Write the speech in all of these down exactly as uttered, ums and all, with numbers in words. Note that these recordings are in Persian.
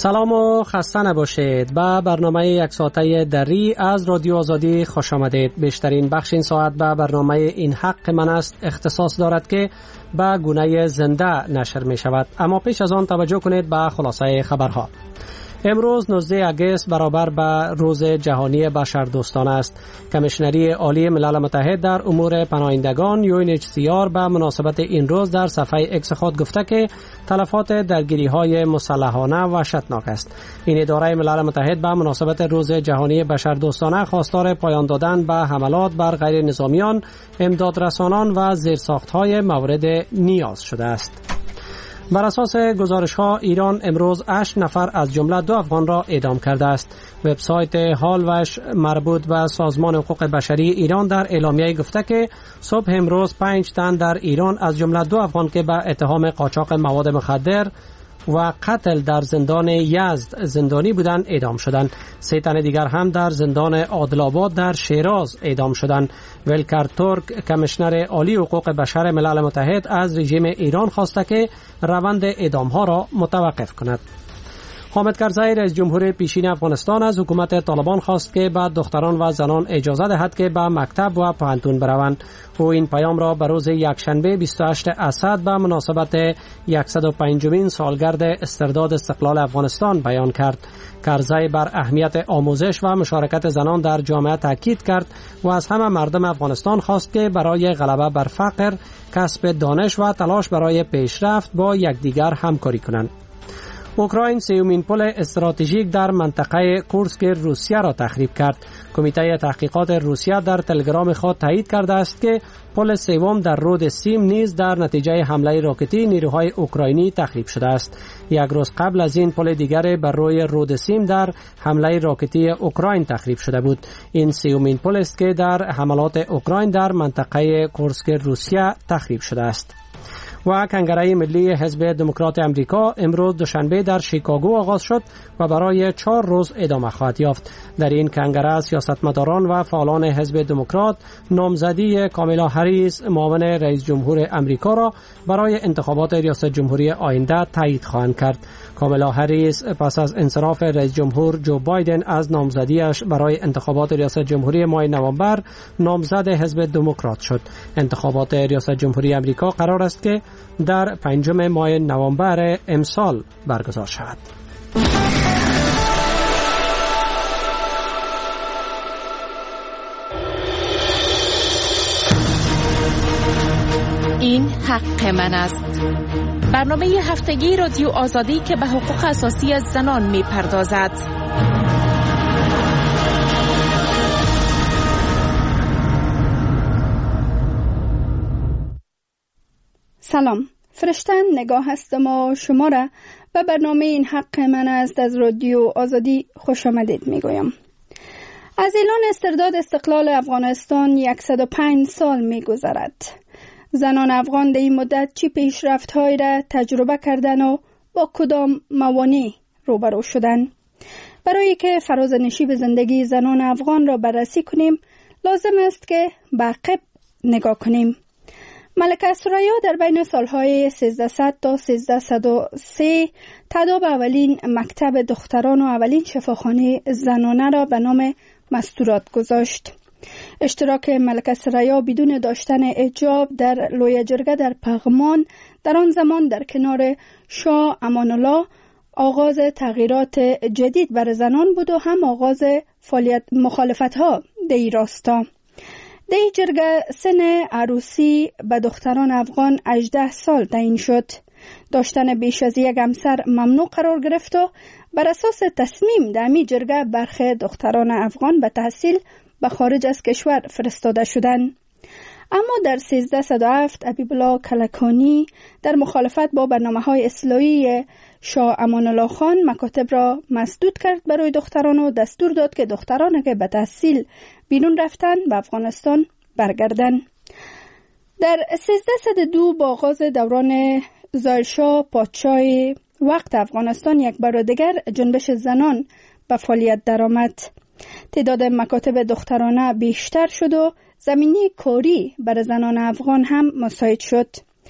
سلام و خسته نباشید. به برنامه یک ساعته دری از رادیو آزادی خوش آمدید. بیشترین بخش این ساعت به برنامه این حق من است اختصاص دارد که به گونه زنده نشر می شود. اما پیش از آن توجه کنید به خلاصه خبرها. امروز نوزده اگست برابر به روز جهانی بشردوستانه است. کمیشنری عالی ملل متحد در امور پناهندگان یو ان اچ سی آر به مناسبت این روز در صفحه اکس خود گفته که تلفات درگیری‌های مسلحانه وحشتناک است. این اداره ملل متحد به مناسبت روز جهانی بشردوستانه خواستار پایان دادن به حملات بر غیر نظامیان، امدادرسانان و زیرساخت‌های مورد نیاز شده است. بر اساس گزارش‌ها ایران امروز هشت نفر از جمله دو افغان را اعدام کرده است. وبسایت هالوش مربوط به سازمان حقوق بشری ایران در اعلامیه گفته که صبح امروز پنج تن در ایران از جمله دو افغان که به اتهام قاچاق مواد مخدر و قتل در زندان یزد زندانی بودند اعدام شدند. سه تن دیگر هم در زندان عادل‌آباد در شیراز اعدام شدند. ولکر تورک کمیشنر عالی حقوق بشر ملل متحد از رژیم ایران خواسته که روند اعدام‌ها را متوقف کند. حامد کرزی رئیس جمهور پیشین افغانستان از حکومت طالبان خواست که به دختران و زنان اجازه دهد که به مکتب و پوهنتون بروند. او این پیام را به روز یکشنبه بیست و هشتم اسد به مناسبت صد و پنجمین سالگرد استرداد استقلال افغانستان بیان کرد. کرزی بر اهمیت آموزش و مشارکت زنان در جامعه تاکید کرد و از همه مردم افغانستان خواست که برای غلبه بر فقر، کسب دانش و تلاش برای پیشرفت با یکدیگر همکاری کنند. اوکراین سیومین پل استراتژیک در منطقه کورسک روسیه را تخریب کرد. کمیته تحقیقات روسیه در تلگرام خود تایید کرده است که پل سوم در رود سیم نیز در نتیجه حمله راکتی نیروهای اوکراینی تخریب شده است. یک روز قبل از این پل دیگر بر روی رود سیم در حمله راکتی اوکراین تخریب شده بود. این سیومین پل است که در حملات اوکراین در منطقه کورسک روسیه تخریب شده است. و کنگره ملی حزب دموکرات امریکا امروز دوشنبه در شیکاگو آغاز شد و برای چهار روز ادامه خواهد یافت. در این کنگره سیاستمداران و فعالان حزب دموکرات نامزدی کامالا هریس معاون رئیس جمهور امریکا را برای انتخابات ریاست جمهوری آینده تایید خواهند کرد. کامالا هریس پس از انصراف رئیس جمهور جو بایدن از نامزدیش برای انتخابات ریاست جمهوری ماه نوامبر نامزد حزب دموکرات شد. انتخابات ریاست جمهوری امریکا قرار است که در پنجم ماه نوامبر امسال برگزار شود. این حق من است. برنامه هفتگی رادیو آزادی که به حقوق اساسی زنان می پردازد. سلام، فرشتن نگاه هستم و شما را به برنامه این حق من است از رادیو آزادی خوش آمدید می گویم. از اعلان استرداد استقلال افغانستان صد و پنج سال می گذرد. زنان افغان در این مدت چی پیشرفت های را تجربه کردن و با کدام موانع روبرو شدن؟ برای که فراز نشیب زندگی زنان افغان را بررسی کنیم لازم است که به عقب نگاه کنیم. ملکه ثریا در بین سالهای سیزده تا سیزده و سه تداب اولین مکتب دختران و اولین شفاخانه زنانه را به نام مستورات گذاشت. اشتراک ملکه ثریا بدون داشتن حجاب در لویه جرگه در پغمان در آن زمان در کنار شاه امان الله آغاز تغییرات جدید بر زنان بود و هم آغاز فعالیت مخالفت ها در این راستا. در این جرگه سن عروسی به دختران افغان هجده سال تعیین شد. داشتن بیش از یک همسر ممنوع قرار گرفت و بر اساس تصمیم در این جرگه برخی دختران افغان به تحصیل به خارج از کشور فرستاده شدند. اما در سیزده صد و هفت حبیب الله کلکانی در مخالفت با برنامه‌های اصلاحی شاه امان الله خان مکاتب را مسدود کرد برای دختران و دستور داد که دختران که به تحصیل بیرون رفتن به افغانستان برگردن. در سیزده صد و دو با آغاز دوران ظاهرشاه پادشاه وقت افغانستان یک بار دیگر جنبش زنان به فعالیت درآمد. تعداد مکاتب دخترانه بیشتر شد و زمینه کاری برای زنان افغان هم مساعد شد.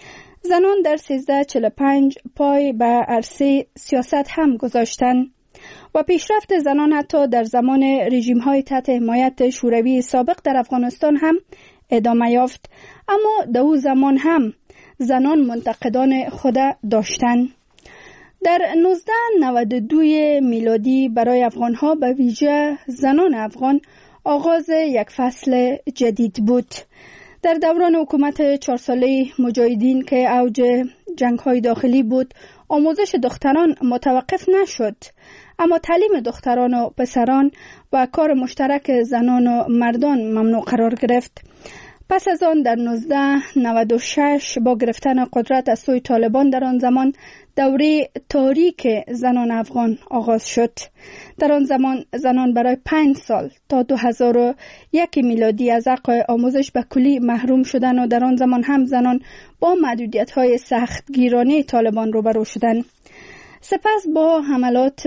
زنان در سیزده چهل و پنج پای به عرصه سیاست هم گذاشتند و پیشرفت زنان حتی در زمان رژیم‌های تحت حمایت شوروی سابق در افغانستان هم ادامه یافت. اما در او زمان هم زنان منتقدان خود داشتند. در نوزده نود و دو میلادی برای افغان‌ها به ویژه زنان افغان آغاز یک فصل جدید بود. در دوران حکومت چهار ساله مجاهدین که اوج جنگ‌های داخلی بود، آموزش دختران متوقف نشد، اما تعلیم دختران و پسران و کار مشترک زنان و مردان ممنوع قرار گرفت. پس از آن در نوزده نود و شش با گرفتن قدرت از سوی طالبان در آن زمان دوره تاریک زنان افغان آغاز شد. در آن زمان زنان برای پنج سال تا دو هزار و یک میلادی از حق آموزش به کلی محروم شدند و در آن زمان هم زنان با محدودیت‌های سختگیرانه طالبان روبرو شدند. سپس با حملات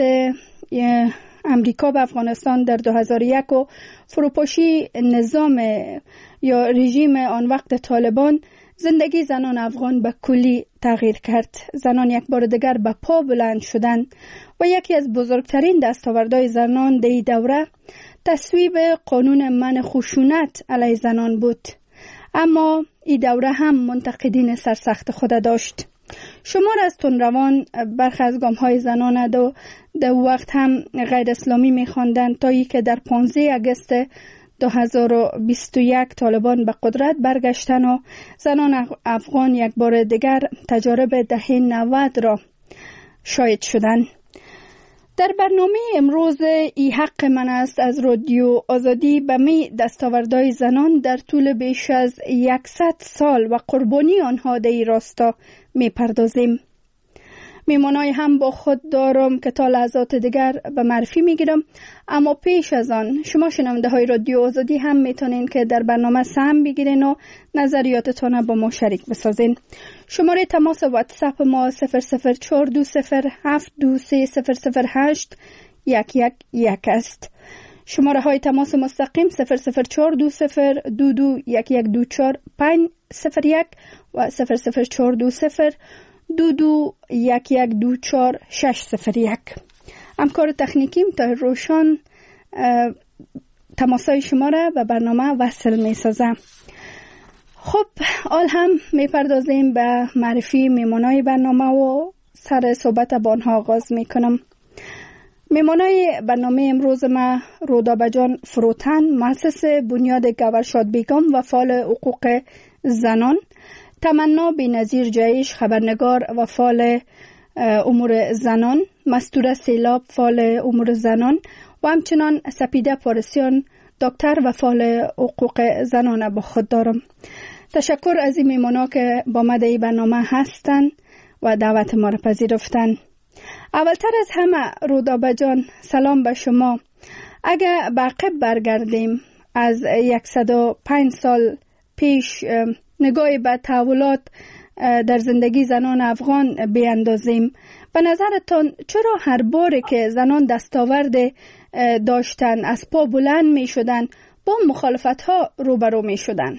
امریکا به افغانستان در دو هزار و یک و فروپاشی نظام یا رژیم آن وقت طالبان، زندگی زنان افغان به کلی تغییر کرد. زنان یک بار دیگر به پا بلند شدند و یکی از بزرگترین دستاوردهای زنان در این دوره تصویب قانون منع خشونت علیه زنان بود. اما این دوره هم منتقدین سرسخت خود داشت. شمار از تندروان برخی از گام‌های زنان دو در وقت هم غیر اسلامی می‌خواندند تا ای که در پانزده آگوست دو هزار و بیست و یک طالبان به قدرت برگشتن و زنان افغان یک بار دیگر تجارب دهه نود را شاهد شدند. در برنامه امروز ای حق من است از رادیو آزادی به می دستاوردهای زنان در طول بیش از صد سال و قربانی آنها در این راستا می پردازیم. میمانای هم با خود دارم که تا لحظات دیگر به معرفی میگیرم، اما پیش از آن شما شنونده های رادیو آزادی هم میتونین که در برنامه سهم بگیرین و نظریاتتان با ما شریک بسازین. شماره تماس واتساپ ما صفر صفر چهار دو صفر هفت دو سه صفر صفر هشت یک یک یک است. شماره های تماس مستقیم صفر صفر چهار دو صفر دو دو یک یک دو چهار پنج صفر یک و صفر صفر چهار دو صفر دو دو یک یک دو چهار شش صفر یک. همکار تکنیکیم تا روشان تماسای شما را به برنامه وصل می سازم. خب حال هم می پردازیم به معرفی میمانای برنامه و سر صحبت با آنها آغاز می کنم. میمانای برنامه امروز ما رودابه جان فروتن، مؤسس بنیاد گورشاد بیگم و فعال حقوق زنان، تمنا بی‌نظیر جایش خبرنگار و فعال امور زنان، مستوره سیلاب فعال امور زنان و همچنان سپیده پارسیان دکتر و فعال حقوق زنان با خود دارم. تشکر از این میمانا که با ما در این برنامه هستند و دعوت ما را پذیرفتند. اولتر از همه رودابه جان سلام به شما. اگر به عقب برگردیم از صد و پنج سال پیش نگاهی به تحولات در زندگی زنان افغان بیاندازیم، به نظرتان چرا هر باره که زنان دستاورد داشتن از پا بلند می شدن با مخالفت ها روبرو می شدن؟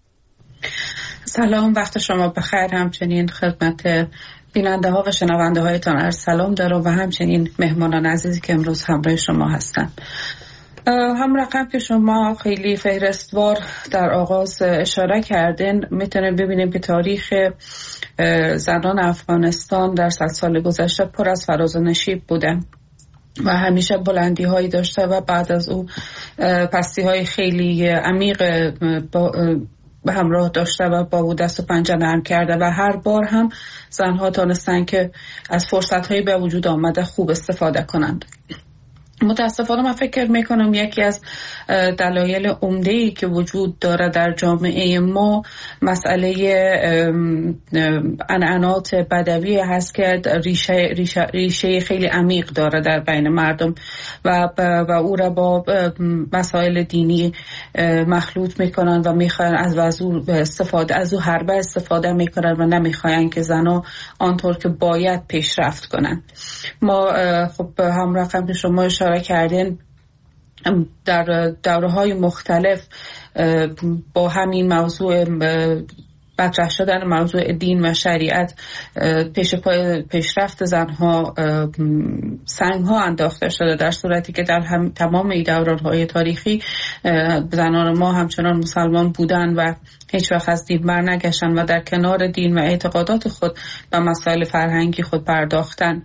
سلام، وقت شما بخیر. همچنین خدمت بیننده ها و شنونده هایتان عرض سلام دارم و همچنین مهمانان عزیزی که امروز همراه شما هستند. هم رقم که شما خیلی فهرستوار در آغاز اشاره کردین، میتونیم ببینیم که تاریخ زنان افغانستان در صد سال گذشته پر از فراز و نشیب بوده و همیشه بلندی هایی داشته و بعد از او پستی های خیلی عمیق به همراه داشته و با دست و پنجه نرم کرده و هر بار هم زنها تانستن که از فرصت هایی به وجود آمده خوب استفاده کنند. متاسفانه من فکر میکنم یکی از دلایل عمده‌ای که وجود داره در جامعه ما مسئله عنعنات بدوی هست که ریشه, ریشه, ریشه خیلی عمیق داره در بین مردم و, و او را با مسائل دینی مخلوط میکنن و میخواین از وضو استفاده از او حربه استفاده میکنن و نمیخواین که زنها آنطور که باید پیشرفت کنن. ما خب هم رقم که شما اشاره کردین در دوره‌های مختلف با همین موضوع مطرح شدن موضوع دین و شریعت پیش پای پیشرفت زنها سنگ ها انداخته شده، در صورتی که در هم تمام این دوران‌های تاریخی زنان ما همچنان مسلمان بودن و هیچ وقت از دین برنگشتن و در کنار دین و اعتقادات خود به مسائل فرهنگی خود پرداختن.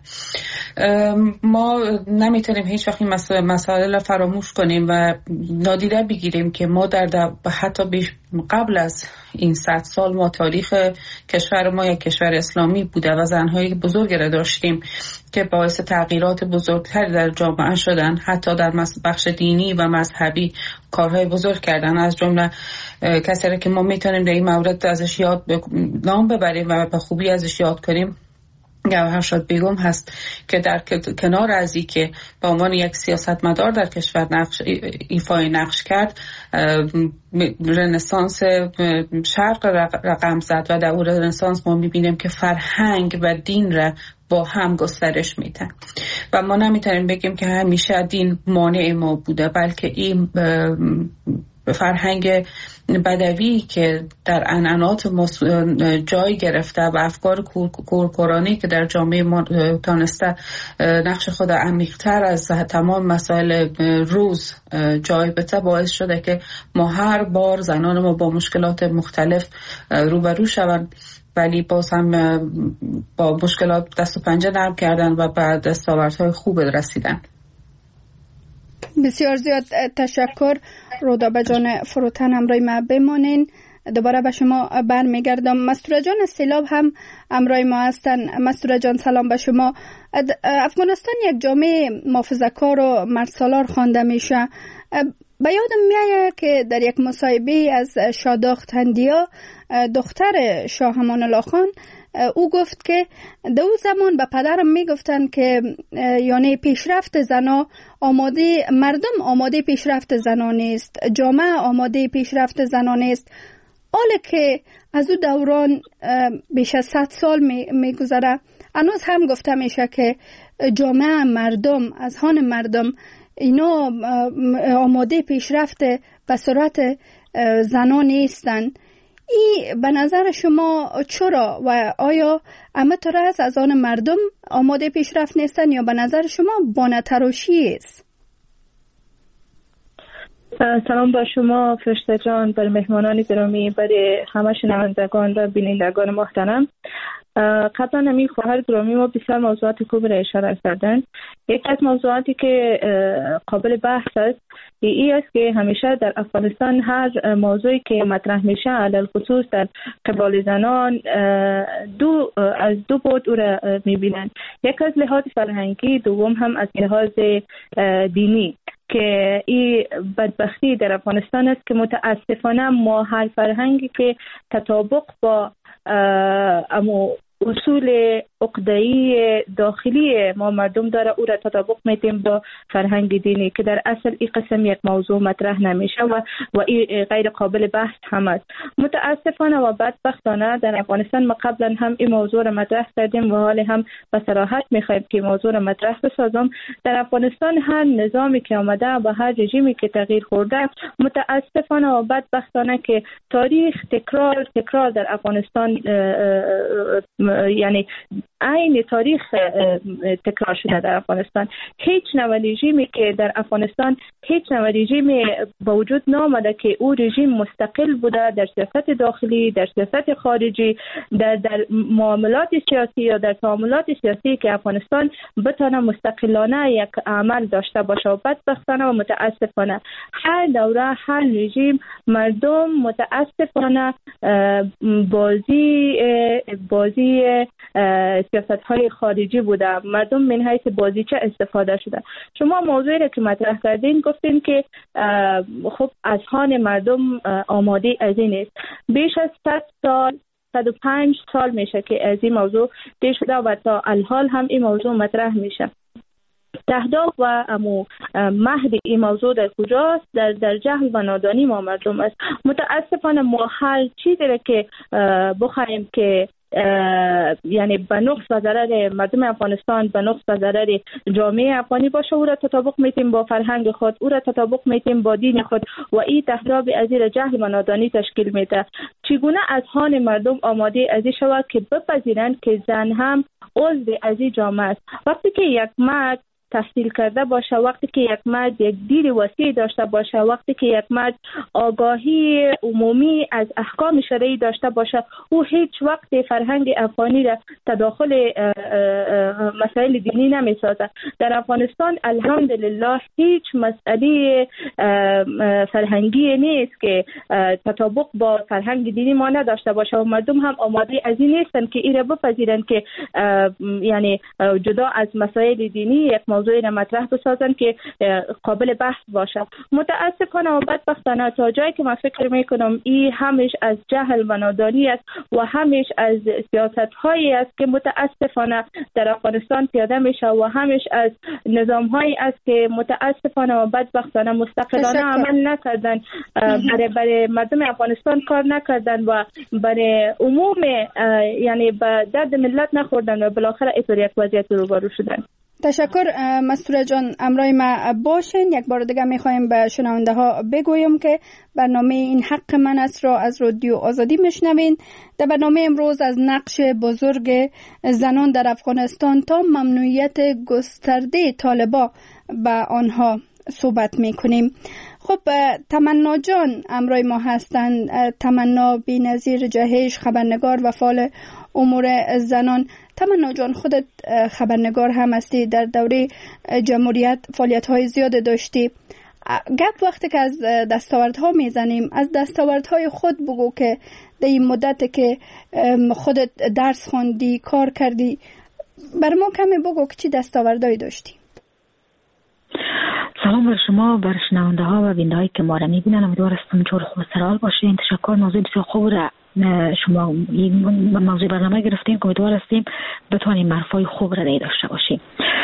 ما نمیتونیم هیچ وقت این مسائل را فراموش کنیم و نادیده بگیریم که ما در, در حتی قبل از این صد سال ما تاریخ کشور ما یک کشور اسلامی بوده و زنهای بزرگی را داشتیم که باعث تغییرات بزرگتری در جامعه شدن، حتی در بخش دینی و مذهبی کارهای بزرگ کردن. از جمله کسایی که ما میتونیم در این مورد ازش یاد نام ببریم و به خوبی ازش یاد کنیم گوهرشاد بیگم هست که در کنار از این که به عنوان یک سیاستمدار در کشور نقش ایفای نقش کرد، رنسانس شرق رقم زد و در اون رنسانس ما میبینیم که فرهنگ و دین را با هم گسترش میدن و ما نمیتونیم بگیم که همیشه دین مانع ما بوده، بلکه این فرهنگ بدوی که در عنعنات جای گرفته و افکار کورکورانی که در جامعه ما تانسته نقش خود عمیق‌تر از تمام مسائل روز جای بده، باعث شده که ما هر بار زنان ما با مشکلات مختلف روبرو شوند، ولی باز هم با مشکلات دست و پنجه نرم کردن و به دستاوردهای خوب رسیدن. بسیار زیاد تشکر. رودابه جان فروتن همراه ما بمانین. دوباره به شما برمیگردم. مستوره جان سیلاب هم همراه ما هستن. مستوره جان سلام به شما. افغانستان یک جامعه محافظه‌کار و مردسالار خوانده میشه. به یادم میاد که در یک مصاحبه از شاداخت هندیا دختر شاه امان الله خان او گفت که در اون زمان به پدرم میگفتن که یعنی پیشرفت زنا آماده، مردم آماده پیشرفت زنان است، جامعه آماده پیشرفت زنان است. حالا که از او دوران بیش از صد سال میگذره، هنوز هم گفته میشه که جامعه مردم از هان مردم اینا آماده پیشرفت به صورت زنان نیستن. ای به نظر شما چرا و آیا همه طرز از آن مردم آماده پیشرفت نیستن یا به نظر شما بانه‌تراشی است؟ سلام با شما فرشته جان، بر مهمانان گرامی، برای همه شنوندگان و بینندگان محترم. قبلا نمی خواهر گرامی ما بسیار موضوعات خوب را اشاره کردن. یک از موضوعاتی که قابل بحث است ای است که همیشه در افغانستان هر موضوعی که مطرح میشه علل خصوص در قبال زنان دو از دو بود او را میبینن، یک از لحاظ فرهنگی، دوم هم از لحاظ دینی، که این بدبختی در افغانستان است که متاسفانه ما هر فرهنگی که تطابق با امو اصول عقده‌ای داخلی ما مردم داره او را تطابق میدیم با فرهنگ دینی که در اصل این قسم یک موضوع مطرح نمیشه و و این غیر قابل بحث هم است. متاسفانه و بدبختانه در افغانستان ما قبلا هم این موضوع را مطرح کردیم و حال هم به صراحت میخوایم که موضوع را مطرح بسازم. در افغانستان هر نظامی که آمده و هر رژیمی که تغییر خورده، متاسفانه و بدبختانه که تاریخ تکرار تکرار در افغانستان یعنی عین تاریخ تکرار شده در افغانستان. هیچ نوع رژیمی که در افغانستان هیچ نوع رژیمی با وجود نامده که او رژیم مستقل بوده در سیاست داخلی، در سیاست خارجی، در در معاملات سیاسی یا در تعاملات سیاسی که افغانستان بتونه مستقلانه یک عمل داشته باشه. و بدبختانه و متاسفانه هر دوره هر رژیم مردم متاسفانه بازی بازی سیاست-های خارجی بوده، مردم من حیث بازیچه استفاده شده. شما موضوعی را که مطرح کردین گفتین که خب اذهان مردم آماده از این است. بیش از صد سال صد و پنج سال میشه که از این موضوع طی شده و تا الحال هم این موضوع مطرح میشه. تهداف و امو مهد این موضوع در کجاست؟ در در جهل و نادانی ما مردم است. متاسفانه ما هر چیزی را که بخوایم که یعنی به نقص و ضرر مردم افغانستان، به نقص و ضرر جامعه افغانی باشه، او را تطابق میتیم با فرهنگ خود، او را تطابق میتیم با دین خود و این تهراب از زیر جهل و نادانی تشکیل میده. چگونه از هان مردم آماده از این شود که بپذیرند که زن هم عضو از این جامعه است؟ وقتی که یک مرد تحصیل کرده باشه، وقتی که یک مرد یک دید وسیع داشته باشه، وقتی که یک مرد آگاهی عمومی از احکام شرعی داشته باشه، او هیچ وقت فرهنگ افغانی را تداخل مسائل دینی نمیسازه. در افغانستان الحمدلله هیچ مسئله فرهنگی نیست که تطابق با فرهنگ دینی ما نداشته باشه و مردم هم آماده از این نیستن که این را بپذیرن که یعنی جدا از مسائل دینی یک موضوع را مطرح بسازن که قابل بحث باشه. متاسفانه و بدبختانه تا جایی که من فکر میکنم این همیش از جهل و نادانی است و همیش از سیاست هایی است که متاسفانه در افغانستان پیاده میشه و همیش از نظام هایی است که متاسفانه و بدبختانه مستقلانه عمل نکردن، برای برای مردم افغانستان کار نکردن و برای عموم یعنی به درد ملت نخوردن و بالاخره اینطور یک وضعیت روبرو شدن. تشکر مستوره جان، امرای ما باشین. یک بار دیگه میخوایم به شنونده ها بگویم که برنامه این حق من است را از رادیو آزادی میشنوین. در برنامه امروز از نقش بزرگ زنان در افغانستان تا ممنوعیت گسترده طالبا به آنها صحبت میکنیم. خب تمنا جان امرای ما هستند. تمنا بی‌نظیر جهش، خبرنگار و فعال امور زنان. تمنا جان، خودت خبرنگار هم هستی، در دوره جمهوریت فعالیت‌های زیاد داشتی. گپ وقتی که از دستاوردها میزنیم، از دستاوردهای خود بگو که در این مدت که خودت درس خوندی، کار کردی، بر ما کمی بگو که چی دستاوردهایی داشتی. سلام بر شما، بر شنونده ها و بیننده هایی که ما را میبینن. امیدوار هستم جور خوب سرحال باشین. تشکر، موضوع بسیار خوب را شما موضوع برنامه گرفتیم که امیدوار هستیم بتوانیم حرفای خوب را داشته باشیم.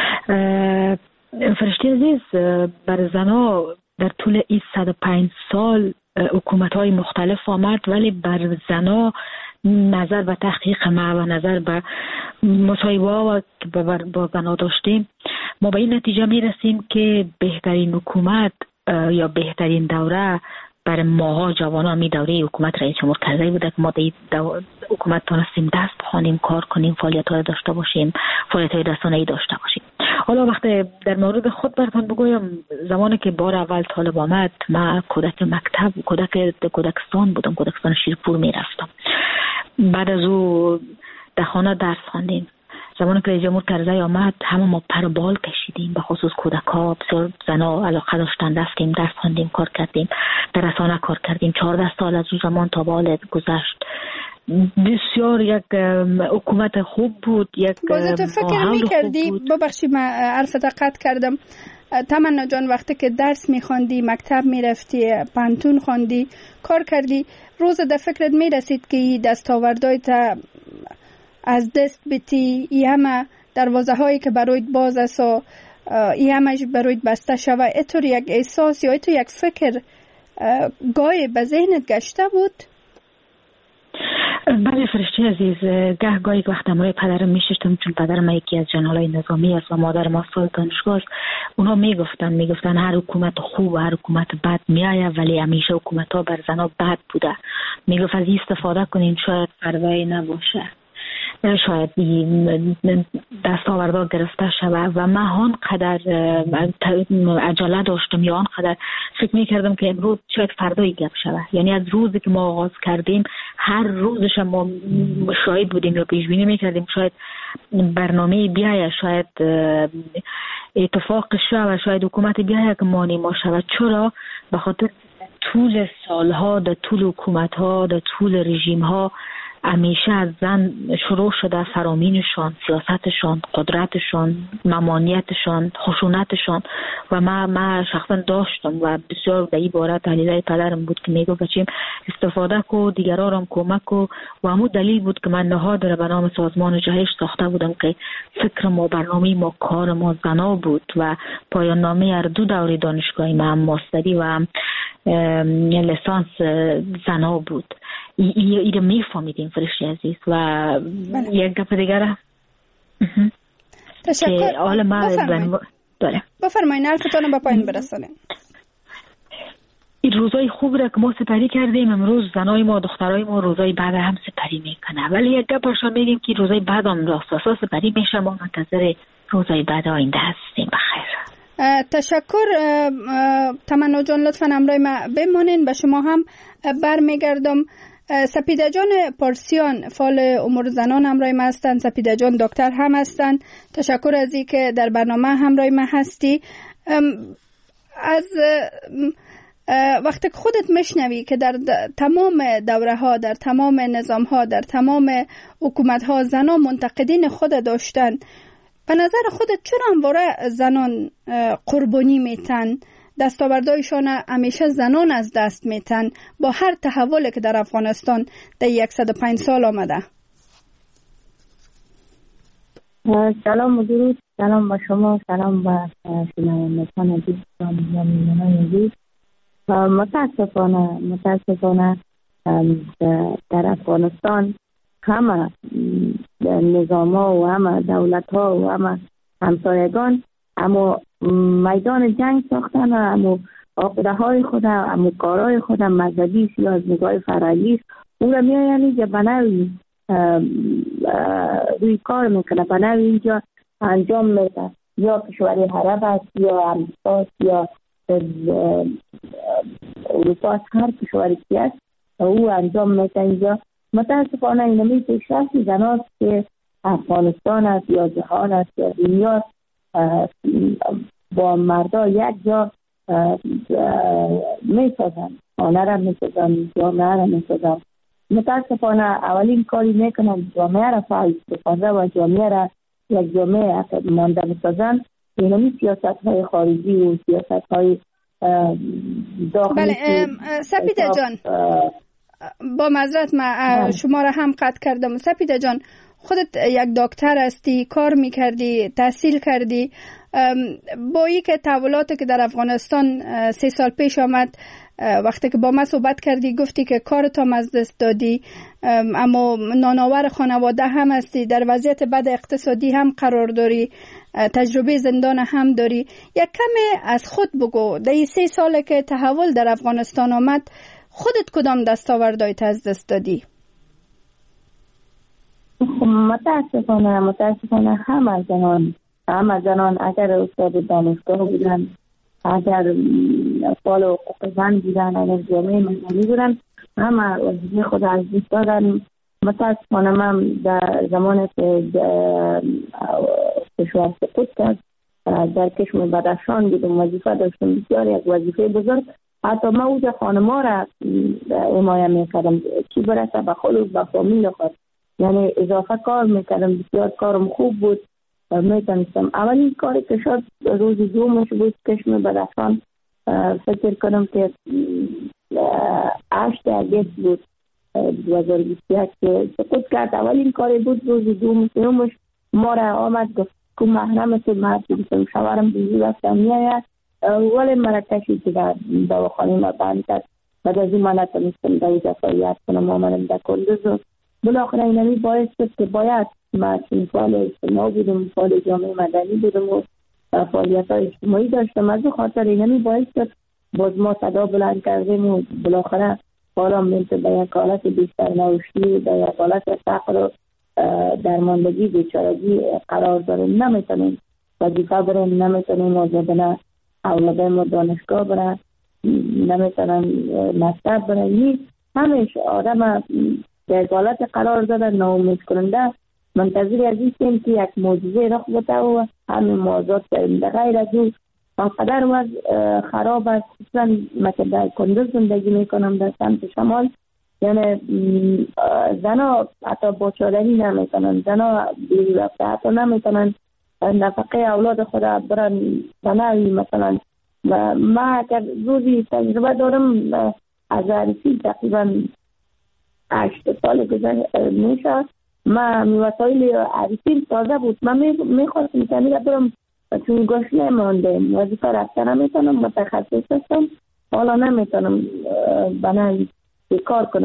فرشته عزیز، بر زنا در طول این صد و پنج سال حکومت های مختلف آمد، ولی بر زنا نظر به تحقیق ما و نظر به مصاحبه ها که با زنا داشتیم، ما به این نتیجه می رسیم که بهترین حکومت یا بهترین دوره برای ماها جوانان می دوره حکومت رئیس جمهور کرزی بوده که ما در حکومت تونستیم دست بخوانیم، کار کنیم، فعالیت های داشته باشیم، فعالیت های رسانه‌ای داشته باشیم. حالا وقتی در مورد خود براتون بگویم، زمانی که بار اول طالب آمد، من کودک مکتب کودک کودکستان بودم، کودکستان شیرپور می رفتم. بعد از او در خانه درس خواندیم. زمانی که رئیس جمهور کرزی آمد، همه ما پر بال کشیدیم، به خصوص کودک‌ها، بسیار زنا علاقه داشتن، رفتیم درس خواندیم، کار کردیم، در رسانه کار کردیم. چهارده سال از اون زمان تا به حال گذشت. بسیار یک حکومت خوب بود. یک بازه تو فکر می‌کردی، ببخشی من حرفت قطع کردم، تمنا جان، وقتی که درس می‌خواندی، مکتب می‌رفتی، پانتون خواندی، کار کردی، روز در فکرت می‌رسید که این دستاوردهای تا از دست بیتی، ای همه دروازه هایی که برایت باز است و ای همهش برایت بسته شوه، اینطور یک احساس یا اینطور یک فکر گاهی به ذهنت گشته بود؟ بله فرشته عزیز، گه گاهی وقت امروی پدرم میششتم، چون پدرم ما یکی از جنرالای نظامی است و مادر ما استاد دانشگاه است. اونها میگفتن میگفتن هر حکومت خوب و هر حکومت بد میآید، ولی همیشه حکومت ها بر زنا بد بوده. میگفت از این استفاده کنین، شاید فردا نباشه، شاید دستاوردها گرفته شود. و من آنقدر عجله داشتم یا آنقدر فکر میکردم که امروز شاید فردایی گپ شود. یعنی از روزی که ما آغاز کردیم هر روزش ما شاید بودیم یا پیش بینی میکردیم شاید برنامه بیاید، شاید اتفاق شود، شاید حکومت بیاید که مانی ما شود. چرا؟ به خاطر طول سالها، در طول حکومت ها، در طول رژیم ها همیشه از زن شروع شده فرامینشان، سیاستشان، قدرتشان، ممانعتشان، خشونتشان. و ما ما شخصا داشتم و بسیار در این باره تحلیلای پدرم بود که میگو بچیم استفاده کو، دیگران هم کمک کو. و همون دلیل بود که من نهاد را به نام سازمان جهش ساخته بودم که فکر ما، برنامه ما، کار ما زنا بود و پایان نامه هر دو دوره دانشگاهی ما هم ماستری و هم لیسانس زنا بود. ای رو میفهمیدیم فرشته عزیز. و بله. یک گپ دیگر تشکر. حالا ما بله بفرمایید حرفتون به پایین برسونید. این روزای خوب را که ما سپری کردیم، امروز زنای ما دخترای ما روزای بعد هم سپری میکنه، ولی یک گپشو میگیم که روزای بعد هم راست سپری میشه. ما منتظر روزای بعد آینده هستیم. بخیر. تشکر تمنا جان، لطفا همراه ما بمانین. به شما هم برمیگردم. سپیده جان پارسیان فعال امور زنان همراه ما هستند. سپیده جان دکتر هم هستند. تشکر از این که در برنامه همراه ما هستی. از وقتی که خودت میشنوی که در تمام دوره ها، در تمام نظام ها، در تمام حکومت ها زنان منتقدین خود داشتن، به نظر خودت چرا همواره زنان قربانی میتن؟ دستاوردهایشان همیشه زنان از دست میتن با هر تحولی که در افغانستان در صد و پنج سال آمده. سلام و درود. سلام با شما، سلام با شنوندگان عزیز و مؤمنان عزیز. متاسفانه متاسفانه در افغانستان همه نظام ها و همه دولت ها و همه همسایگان اما میدان جنگ ساختن، اما عقده های خود، اما کارهای خود مذهبی یا از نگاه فرعی اون را میایند که بناوی روی کار میکنه، بناوی اینجا انجام میده. یا کشوری عرب است یا امریکا یا اروپا، هر کشوری که است او انجام میده اینجا. متاسفانه اینمی پیشرفت زناست که افغانستان است یا جهان است یا دنیا با مردا یک جا میسازن، خانه را میسازن، جامعه را میسازن. متاسفانه اولین کاری میکنن جامعه را فعال بسازن و جامعه را یک جامعه مانده بسازن. اینمی سیاست های خارجی و سیاست های داخلی. بله سپیده جان، با معذرت ما شما را هم قطع کردم. سپیده جان، خودت یک دکتر هستی، کار میکردی، تحصیل کردی. با این که تحولاتی که در افغانستان سه سال پیش آمد، وقتی که با من صحبت کردی گفتی که کارت هم از دست دادی، اما نانآور خانواده هم هستی، در وضعیت بد اقتصادی هم قرار داری، تجربه زندان هم داری. یک کمی از خود بگو. در این سه ساله که تحول در افغانستان آمد خودت کدام دستاوردهایت از دست دادی؟ متاسفانه متاسفانه همه زنان همه زنان اگر استاد دانشگاه بودن، اگر فعال حقوق زن بودن، اگر جامعه مدنی بودن، همه وظیفه خود از دست دادن. متاسفانه من در زمان که کشور سقوط کرد در کشور بدخشان بودم، وظیفه داشتم بسیار یک وظیفه بزرگ. حتی من اوجا خانما را حمایه میکردم چی برسه به خود و به فامیل خود، یعنی اضافه کار میکردم. بسیار کارم خوب بود، میتونستم. اولین کاری که شد روز دومش بود کشم بدخشان، فکر کنم که هشت اگست بود دو هزار و بیست و یک که سقوط کرد. اولین کاری بود روز دوم سومش ما را آمد گفت که محرم تو مرد بودم، شوارم بیزی وقتا میاید ولی مرا کشید که در دواخانه ما بند کرد. بعد از این من نتونستم در این دفاعیت کنم، آمدم در کندوز و بالاخره اینمی باعث شد که باید من چون فعال اجتماع بودم، فعال جامعه مدنی بودم و فعالیت های اجتماعی داشتم. از خاطر اینمی باعث شد باز ما صدا بلند کردیم و بالاخره حالا میشه به یک حالت بیشتر نوشتی، به یک حالت فقر و درماندگی بیچارگی قرار داریم. نمیتونیم وظیفه بریم، نمیتونیم آزادانه اولادای ما دانشگاه برن، نمیتونن مکتب برن. همیشه آدم در حالت قرار دادن ناامید کننده. منتظر از این که یک معجزه رخ بده و همین موضوعات داریم. در غیر از اون آنقدر وضع خراب است. خصوصا مثل در کندوز زندگی میکنم در سمت شمال، یعنی زنا حتی باچادری نمیتونن، زنا بیرون رفته حتی نمیتونن نفقه اولاد خود برن بناوی. مثلا ما اگر روزی تجربه دارم از عریسی تقریبا هشت سال گذشته میشه، ما وسایل عریسی تازه بود، من میخواستم که میره برم چون گوش نمانده وظیفه رفته نمیتونم، متخصص هستم، حالا نمیتونم بناوی کار کنم.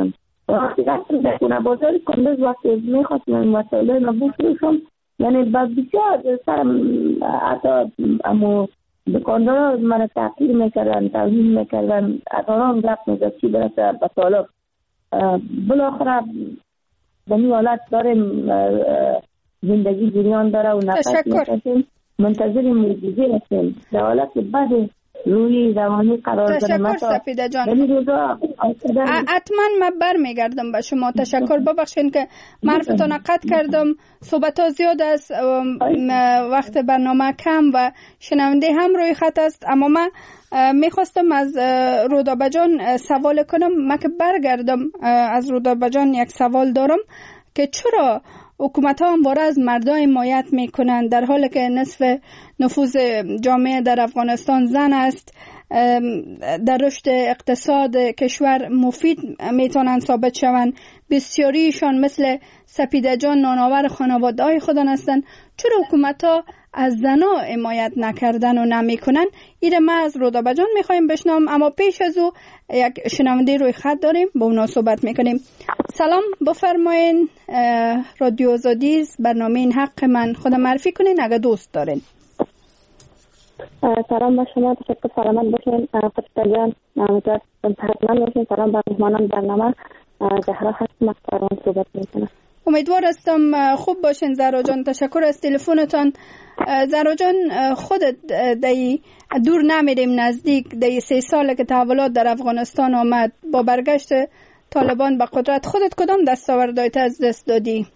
وقتی رفتم در خونه بازار کندز وقتی میخواستم این مسئله نبوشم یعنی با بسیار سرم حتی امو دکاندارا من تحقیر میکردن توهین میکردن اتاران گفت میزد چی برسه به طالب بالاخره به این حالت داریم زندگی جریان داره و نفس میکشیم منتظر معجزه هستیم در حالت بعد روی روانی قرار دارم. تشکر سپیده جان. حتما من بر میگردم به شما. تشکر. ببخشین که معرفتان قطع کردم. صحبت ها زیاد است، وقت برنامه کم و شنونده هم روی خط است، اما من میخواستم از رودابه جان سوال کنم. من که برگردم از رودابه جان یک سوال دارم که چرا حکومت ها همواره از مردان حمایت میکنند در حالی که نصف نفوذ جامعه در افغانستان زن است، در رشد اقتصاد کشور مفید میتونن ثابت شوند، بسیاریشان مثل سپیده جان نانآور خانواده های خودن هستند، چرا حکومت ها از زنا حمایت نکردن و نمیکنن؟ ایره ما از رودابه جان میخوایم بشنوم، اما پیش از او یک شنونده روی خط داریم، با اونا صحبت میکنیم. سلام، بفرمایین. رادیو آزادی برنامه این حق من، خودم معرفی کنین اگه دوست دارین. سلام به شما، تشکر. سلامت باشین فرشته جان، امیدوارم صحتمند باشین. سلام به مهمانان برنامه، زهرا هستم از پروان صحبت میکنم. امیدوار هستم خوب باشین زهرا جان. تشکر از تلفنتان. زهرا جان، خودت دی دور نمیریم نزدیک، دی سه ساله که تحولات در افغانستان آمد، با برگشت طالبان به قدرت خودت کدام دستاوردات از دست دادی؟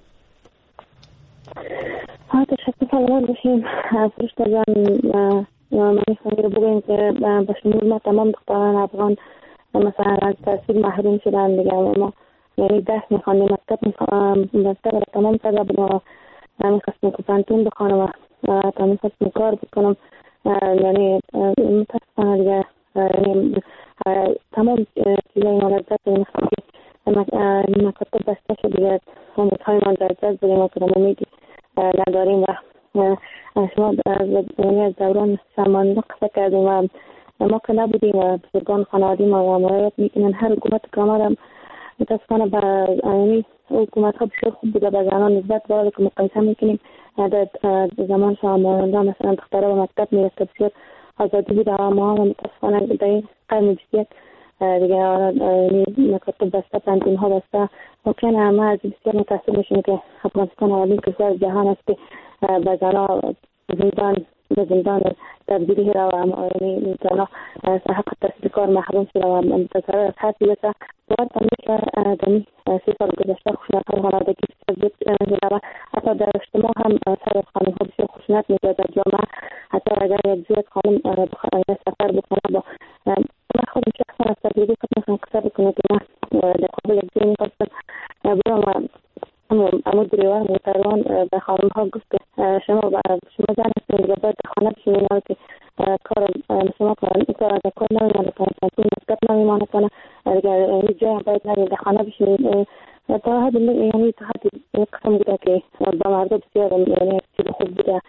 ها تشکر. سلامت باشین فرشته جان. من میخوام رو بگویم که به شمول ما تمام دختران افغان مثلا از تحصیل محروم شدن دیگه. ما یعنی درس میخواندیم، مکتب میخواندیم، مکتب را تمام کرده بودم و میخواستم که پانتون بخوانم و تا میخواستم کار بکنم. یعنی متاسفانه دیگه یعنی تمام چیزای ما لذت داریم که مکتب بسته شد دیگه، امید ما در دست داریم و که امیدی نداریم. و شما از دوران سلمانی قصه کردیم و ما که نبودیم و بزرگان خانوادی ما مراجعت میکنن. هر حکومت که آمدم متاسفانه به یعنی حکومت ها بسیار خوب بوده به زنان نسبت به که مقایسه میکنیم. در زمان شامانده مثلا دخترها به مکتب میرسه بسیار آزادی بوده و ما هم متاسفانه در این قرن بیست دیگه مکتب بسته، پانتون ها بسته. ممکنه همه از بسیار متاسف میشیم که افغانستان اولین کشور جهان است که به زنها زندان به زندان تبدیلی را و زنها حق تحصیل کار محروم شده و متضرر از حد بیسته. باید تامی که دمی سی سال گذشته خشونت های خانوادگی بسیار زیاد و حتی در اجتماع هم سر خانم ها بسیار خشونت میگه در جامعه. حتی اگر یک زیاد خانم سفر بکنه با من خودم شخصا از تجربه خود میخوام قصه بکنه که من در قبل یک زیر میخواستم برم و امو دریوار محترمان به خانم ها گفت که شما شما زن هستید دیگه باید در خانه بشین اینا که کار شما کنن، این کار از کار نمیمانه کنه، پانتون مکتب نمیمانه کنه دیگه، این جای هم باید نرید در خانه بشین. تا حد یعنی تا حد قسم بوده که با مردا بسیار یعنی چیز خوب بوده.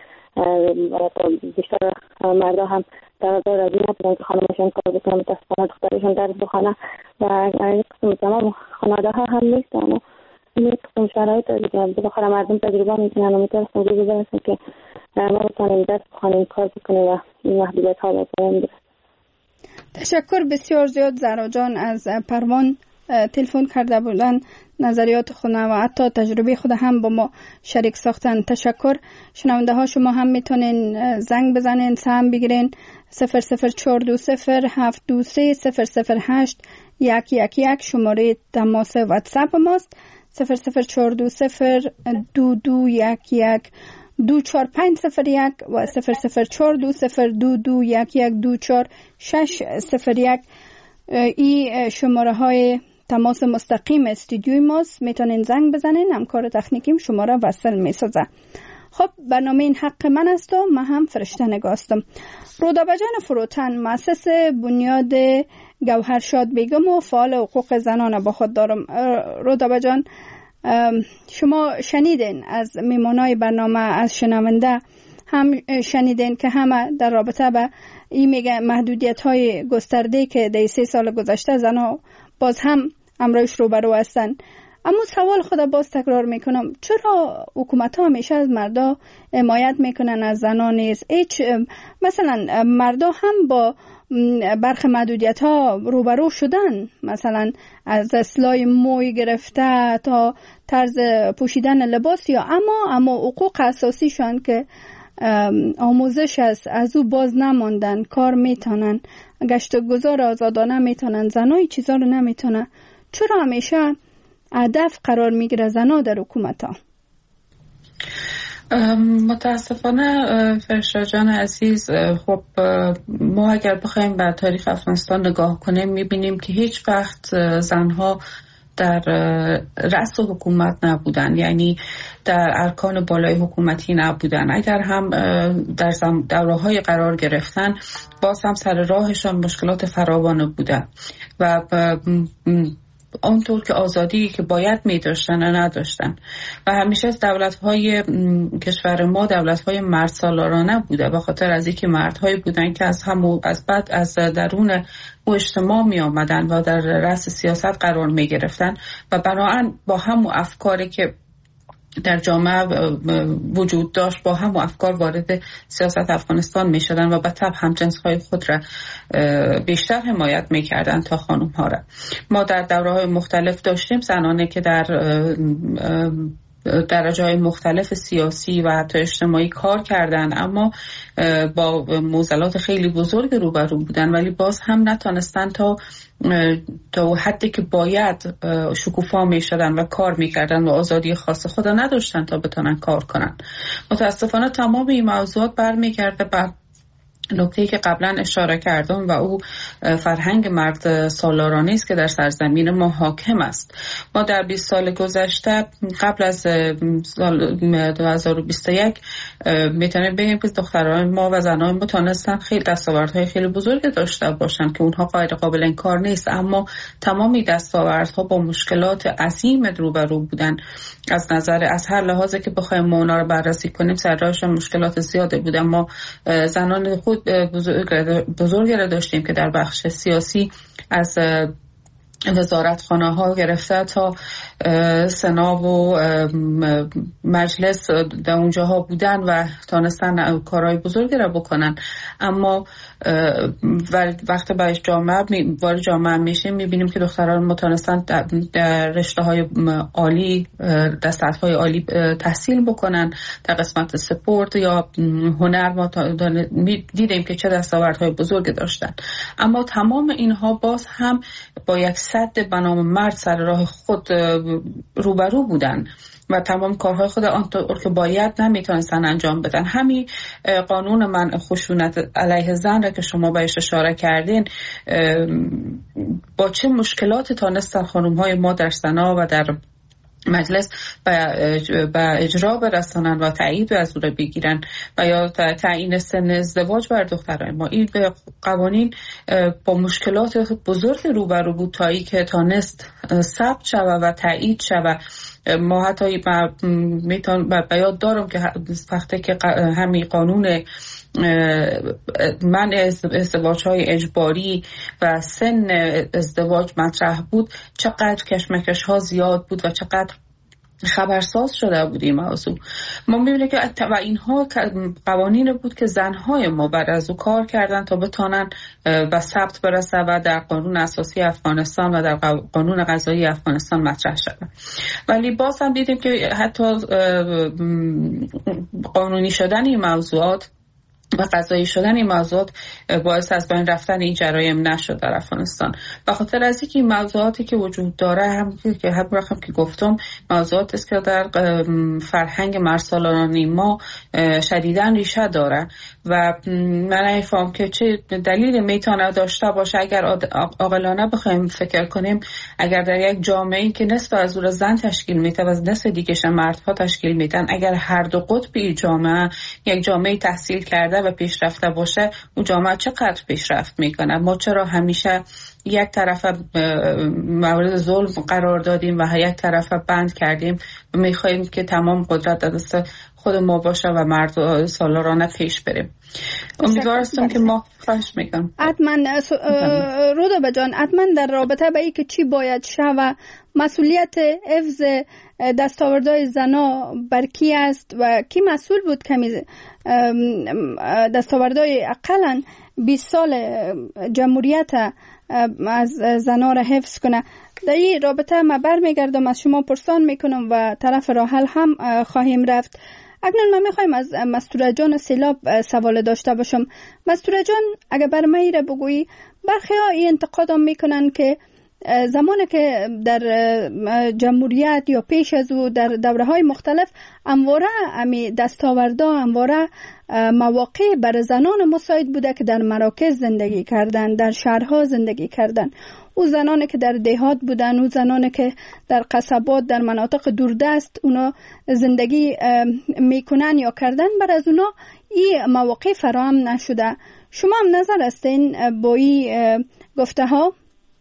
بیشتر مردا هم در دار راضی نبودن که خانمشون کار بکنن، متاسفانه دخترشون درس بخونه و این قسم تمام خانواده ها هم نیستن. این قسم شرایط دیگه بالاخره مردم تجربه میکنن و میتونستم روزی برسن که ما بتونیم درس بخونیم، کار بکنیم و این محدودیت ها بکنیم. تشکر بسیار زیاد زهرا جان از پروان تلفن کرده بودن، نظریات خود و حتی تجربه خود هم با ما شریک ساختن. تشکر. شنونده ها شما هم میتونین زنگ بزنین، سهم بگیرین صفر صفر چهار دو صفر هفت دو سه صفر صفر هشت یک یک یک شماره تماس واتساپ ماست. صفر صفر چهار دو صفر دو دو یک یک دو چهار پنج صفر یک و صفر صفر چهار دو صفر دو دو یک یک دو چهار شش صفر یک. ای شماره های تماس مستقیم استودیوی ماست، میتونین زنگ بزنین، همکار تکنیکیم شما را وصل میسازه. خب برنامه این حق من است و من هم فرشته نگاستم. رودابه جان فروتن، مؤسس بنیاد گوهرشاد بیگم و فعال حقوق زنان با خود دارم. رودابه جان، شما شنیدین از میمونای برنامه، از شنونده هم شنیدین که همه در رابطه به این میگه محدودیت های گسترده که در سه سال گذشته زنها باز هم امروش روبرو هستن. اما سوال خدا باز تکرار میکنم، چرا حکومت ها همیشه از مردا حمایت میکنن از زنان نیست؟ هیچ مثلا مردا هم با برخی محدودیت ها روبرو شدن، مثلا از اصلاح موی گرفته تا طرز پوشیدن لباس، یا اما اما حقوق اساسی شان که آموزش است از او باز نماندن، کار میتونن، گشت و گذار آزادانه میتونن، زنای چیزا رو نمیتونن. چرا همیشه هدف قرار میگیره زنا در حکومت ها؟ متاسفانه فرشته جان عزیز، خب ما اگر بخوایم به تاریخ افغانستان نگاه کنیم میبینیم که هیچ وقت زنها در رأس حکومت نبودن، یعنی در ارکان بالای حکومتی نبودن. اگر هم در دوره‌های قرار گرفتن باز هم سر راهشان مشکلات فراوان بودن و اونطور که آزادی که باید می داشتن و نداشتن و همیشه دولت‌های کشور ما دولت‌های مرد سالارانه بوده، به خاطر از اینکه مردهایی بودن که از هم از بعد از درون و اجتماع می آمدن و در رأس سیاست قرار می گرفتن و بنابراین با هم افکاری که در جامعه وجود داشت با هم افکار وارد سیاست افغانستان می شدن و به طب همجنس‌های خود را بیشتر حمایت می کردن تا خانم‌ها را. ما در دوره‌های مختلف داشتیم زنانه که در درجه‌های مختلف سیاسی و حتی اجتماعی کار کردن، اما با معضلات خیلی بزرگ روبرو بودن، ولی باز هم نتونستن تا تا حدی که باید شکوفا می شدن و کار می کردن و آزادی خاص خدا نداشتن تا بتونن کار کنن. متاسفانه تمام این موضوعات برمیگرده به نکته‌ای که قبلا اشاره کردم و او فرهنگ مرد سالارانه است که در سرزمین ما حاکم است. ما در بیست سال گذشته قبل از سال دو هزار و بیست و یک میتونیم بگیم که دختران ما و زنان ما تونستن خیلی دستاوردهای خیلی بزرگ داشته باشن که اونها غیر قابل انکار نیست، اما تمامی دستاوردها با مشکلات عظیم روبرو بودن. از نظر از هر لحاظی که بخوایم ما اونا رو بررسی کنیم سرراهش مشکلات زیاده بودن. ما زنان خود بزرگی را داشتیم که در بخش سیاسی از وزارتخانه ها گرفته تا سنا و مجلس در اونجاها بودن و تانستن کارهای بزرگی را بکنن، اما وقتی باید جامعه وارد جامعه میشیم میبینیم که دختران متونستن در رشته های عالی در سطح های عالی تحصیل بکنن. در قسمت سپورت یا هنر ما دیدیم که چه دستاوردهای بزرگی داشتن، اما تمام اینها باز هم با یک سد به نام مرد سر راه خود روبرو بودن و تمام کارهای خود آنطور که باید نمیتونستن انجام بدن. همین قانون منع خشونت علیه زن را که شما بهش اشاره کردین، با چه مشکلات تانستن خانم‌های ما در سنا و در مجلس به اجرا برسانن و تایید از او را بگیرن و یا تعیین سن ازدواج بر دختران ما. این قوانین با مشکلات بزرگ روبرو بود تا ای که تانست ثبت شود و تایید شود. ما حتی میتون به یاد دارم که وقتی که همین قانون منع ازدواج های اجباری و سن ازدواج مطرح بود چقدر کشمکش ها زیاد بود و چقدر خبرساز شده بود این موضوع. ما می‌بینیم که و اینها قوانین بود که زنهای ما بعد از او کار کردن تا بتونن به ثبت برسه و در قانون اساسی افغانستان و در قانون قضایی افغانستان مطرح شده. ولی باز هم دیدیم که حتی قانونی شدن این موضوعات و قضایی شدن این موضوعات باعث از بین رفتن این جرایم نشد در افغانستان. به خاطر از اینکه این موضوعاتی که وجود داره هم که هم رقم که گفتم موضوعات است که در فرهنگ مرسالانه ما شدیداً ریشه داره و من نمی‌فهمم که چه دلیل میتونه داشته باشه. اگر عاقلانه بخوایم فکر کنیم، اگر در یک جامعه‌ای که نصف از اون زن تشکیل میده و نصف دیگه‌ش مردها تشکیل میدن، اگر هر دو قطبی جامعه یک جامعه تحصیل کرده و پیشرفته باشه، اون جامعه چقدر پیشرفت میکنه؟ ما چرا همیشه یک طرف مورد ظلم قرار دادیم و یک طرف بند کردیم میخوایم که تمام قدرت در دست خود ما باشه و مرد سالارانه پیش بریم. امیدوار هستم که ما خواهش میکنم. حتما رودابه جان، حتما در رابطه به ای که چی باید شه و مسئولیت حفظ دستاوردهای زنا بر کی است و کی مسئول بود کمی دستاوردهای اقلا بیست سال جمهوریت از زنا را حفظ کنه. در این رابطه ما برمیگردم از شما پرسان میکنم و طرف راه حل هم خواهیم رفت. اکنون من میخوایم از مستوره جان سیلاب سوال داشته باشم. مستوره جان، اگر بر من را بگویی، برخی ها این انتقاد هم میکنن که زمانی که در جمهوریت یا پیش از او در دوره های مختلف همواره امی دستاوردا، همواره مواقع بر زنان مساعد بوده که در مراکز زندگی کردن، در شهرها زندگی کردن. او زنانی که در دهات بودن، او زنانی که در قصبات، در مناطق دوردست اونا زندگی میکنن یا کردن، بر از اونا این مواقع فراهم نشده. شما هم نظر هستین با این گفته ها؟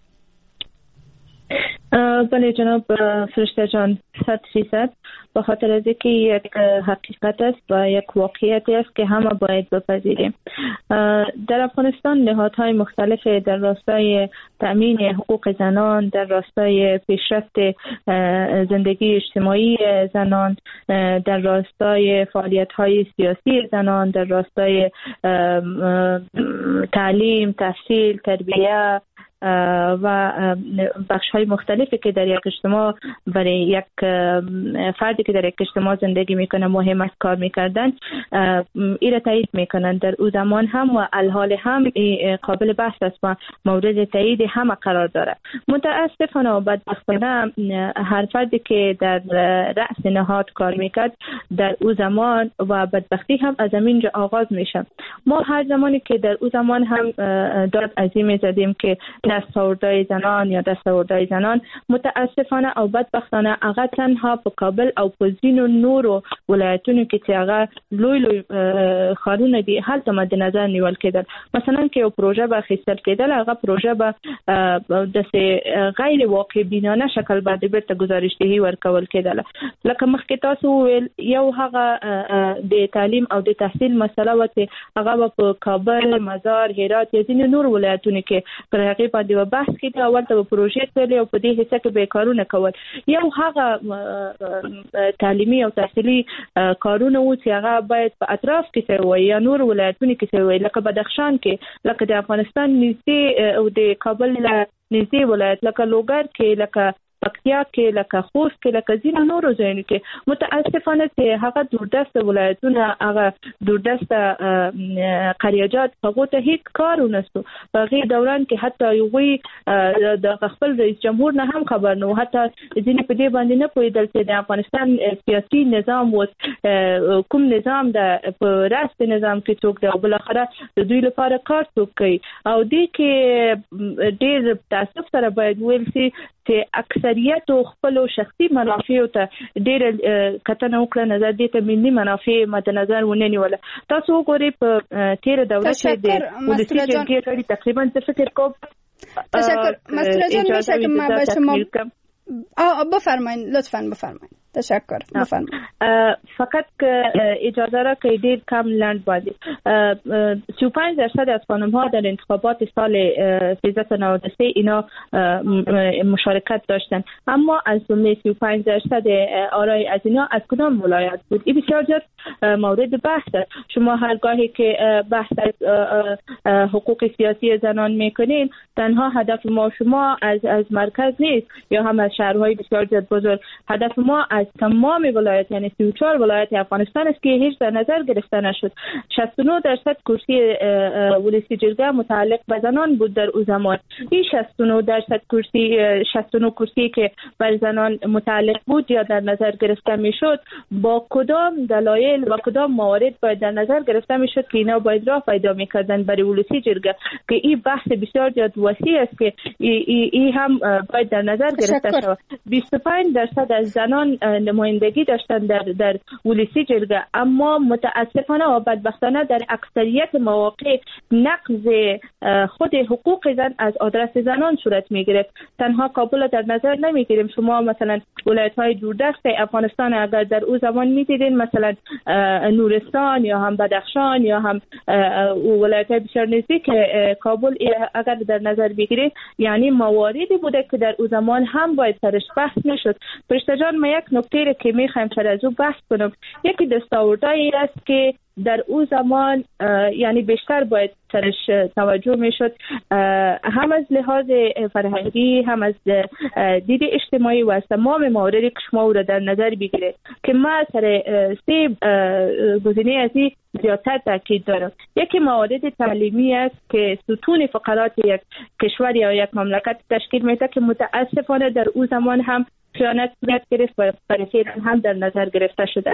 بله جناب فرشته جان، صد فیصد. به خاطر از اینکه یک حقیقت است و یک واقعیتی است که همه باید بپذیریم. در افغانستان نهادهای مختلف در راستای تأمین حقوق زنان، در راستای پیشرفت زندگی اجتماعی زنان، در راستای فعالیت‌های سیاسی زنان، در راستای تعلیم، تحصیل، تربیت و بخش های مختلفی که در یک اجتماع برای یک فردی که در یک اجتماع زندگی میکنه مهم است کار میکردن، این را تایید میکنن. در او زمان هم و الحال هم قابل بحث است و مورد تایید همه قرار داره. متاسفانه و بدبختانه هر فردی که در رأس نهاد کار میکرد در او زمان و بدبختی هم از اینجا آغاز میشه. ما هر زمانی که در او زمان هم داد عظیم زدیم که دستاوردهای زنان یا دستاوردهای زنان، متاسفانه او بدبختانه هغه تنها په کابل او په ځینو نورو ولایتونو کې چې هغه لوی لوی ښارونه دي هلته مد نظر نیول کېدل. مثلا که یو پروژه به اخیستل کېدل، هغه پروژه به داسې غیر واقع بینانه شکل باندې بیرته ګزارشدهي ورکول کېدله. لکه مخکې تاسو وویل، یو هغه د تعلیم او د تحصیل مسله وه چې هغه په کابل، مزار، هرات یا ځینې نور ولایتونو کې پر هغې باندې و بحث کېده. اول ته به پروژې تللې او په دې حصه کې به یې کارونه کول. یو هغه تعلیمي او تحصیلي کارونه وو چې هغه باید په اطراف کې شوی وای یا نور ولایتونو کې شوی وای، لکه بدخشان کې، لکه د افغانستان نږدې او د کابل نږدې ولایت لکه لوګر کې، لکه پکتیا کې، لکه خوست کې، لکه ځینې نورو ځایونو کې. متاسفانه چې هغه دوردسته ولایتونه، هغه دوردسته قریاجات، هغو ته هیڅ کار ونستو. په هغې دوران کې حتی هغوی د خپل رئیس جمهور نه هم خبر نه و، حتی ځینې په دې باندې نه پوهېدل چې د افغانستان سیاسي نظام اوس کوم نظام ده، په راست نظام کې څوک دی او بالاخره د دوی لپاره کار څوک کوي. او دې کې ډېر تاسف سره باید ویل شي چې اکثریت خپل شخصي منافع ته ډېر کتنه وکړه، نظر دې ته ملي منافع مد نظر ونه نیوله. تاسو وګورئ په تیر دوره کې د ولسي جرګې غړي تقریبا څه فکر کوم. تشکر مستر جان، میشه که من به شما بفرمایید، لطفاً بفرمایید. تشکر. بفرمایید. فقط که اجازه را که دیر کم لند بازی سی و پنج درصد از خانم ها در انتخابات سال سیزده و نود و سه اینا مشارکت داشتن، اما از جمله سی و پنج درصد آرای از اینا از کدام ولایت بود؟ این بسیار زیاد مورد بحث است. شما هرگاهی که بحث از حقوق سیاسی زنان میکنین، تنها هدف ما شما از از مرکز نیست یا هم از شهرهای بسیار زیاد بزرگ. هدف ما از تمام ولایت یعنی سی و چهار ولایت افغانستان است که هیچ در نظر گرفته نشد. شصت و نه درصد کرسی ولسی جرگه متعلق به زنان بود در او زمان. این شصت و نه درصد کرسی شصت و نه کرسی که بر زنان متعلق بود یا در نظر گرفته میشد، با کدام دلایل و کدام موارد باید در نظر گرفته میشد که اینا باید راه پیدا میکردن برای ولسی جرگه؟ که این بحث بسیار زیاد وسیع است که ای, ای, ای هم باید در نظر گرفته شود. بیست و پنج درصد از زنان نمایندگی داشتن در در ولسی جرگه، اما متاسفانه و بدبختانه در اکثریت مواقع نقض خود حقوق زن از آدرس زنان صورت میگرفت. تنها کابل در نظر نمیگیریم. شما مثلا ولایت‌های دوردست افغانستان اگر در او زمان می‌دیدین، مثلا نورستان یا هم بدخشان یا هم ولایت‌های بسیار نزدیک کابل اگر در نظر بگیرید، یعنی مواردی بوده که در او زمان هم باید سرش بحث نشد. فرشته جان، ما یک نکته که می‌خوایم سر از او بحث کنم، یکی دستاوردهایی است که در او زمان یعنی بیشتر باید سرش توجه میشد، هم از لحاظ فرهنگی هم از دید اجتماعی و از تمام مواردی که شما او را در نظر بگیرید که ما سر سه گزینه از این زیادتر تاکید دارم. یکی موارد تعلیمی است که ستون فقرات یک کشور یا یک مملکت تشکیل میده که متاسفانه در او زمان هم خیانت صورت گرفت و فعلا هم در نظر گرفته شده.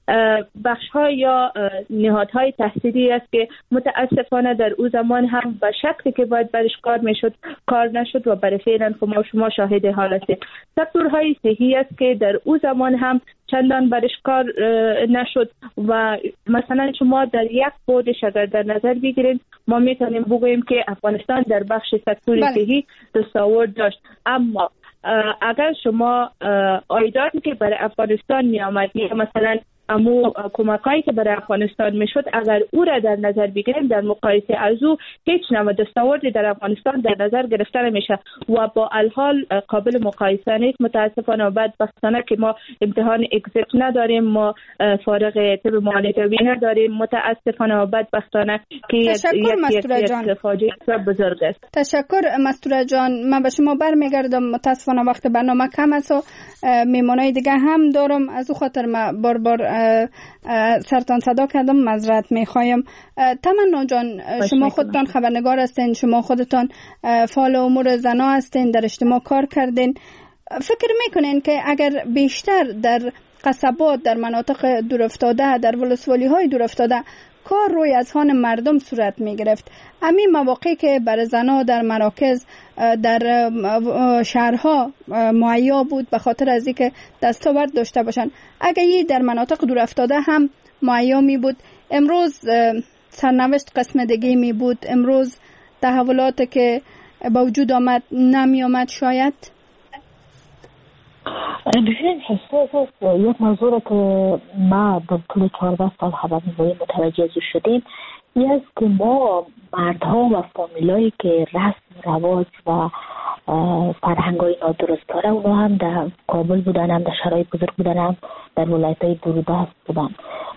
بخش ها یا نهادهای تحصیلی است که متاسفانه در او زمان هم به شکلی که باید برش کار میشد کار نشد و برای فعلا ما شما شاهد حال هستیم. سکتورهای صحی است که در او زمان هم چندان برش کار نشد و مثلا شما در یک بودش اگر در نظر بگیرید، ما میتونیم بگوییم که افغانستان در بخش سکتور صحی دستاورد داشت، اما اگر شما عایداتی که برای افغانستان می آمد یا مثلا امو کمکایی که برای افغانستان می شد اگر او را در نظر بگیریم، در مقایسه از او هیچ نوع دستاوردی در افغانستان در نظر گرفته نمیشه و با الحال قابل مقایسه نیست. متاسفانه و بدبختانه که ما امتحان اگزیت نداریم، ما فارغ طب معالجوی نداریم، متاسفانه و بدبختانه که تشکر مستوره جان، فاجعه بزرگ است. تشکر مستوره جان. من به شما برمیگردم، متاسفانه وقت برنامه کم است و میمونای دیگه هم دارم، از او خاطر من بار بار سرتان صدا کردم، معذرت میخوایم. تمنا جان، شما خودتان خبرنگار هستین، شما خودتان فعال امور زنا هستین، در اجتماع کار کردین. فکر میکنین که اگر بیشتر در قصبات، در مناطق دورافتاده، در ولسوالی های دورافتاده کار روی اذهان مردم صورت می گرفت، امی مواقعی که برای زنها در مراکز در شهرها مهیا بود به خاطر از اینکه دستاورد داشته باشند، اگر یه در مناطق دورافتاده هم مهیا می بود، امروز سرنوشت قسم دیگه می بود، امروز تحولاتی که با وجود آمد نمی آمد شاید. ببینید حساس یک موضوع که ما در طول چهارده سال خبرنگاری متوجه از شدیم، این است که ما مردها و فامیلایی که رسم رواج و فرهنگای نادرست داره، اونا هم در کابل بودن، هم در شهرهای بزرگ بودن، هم در ولایت‌های دوردست بودن.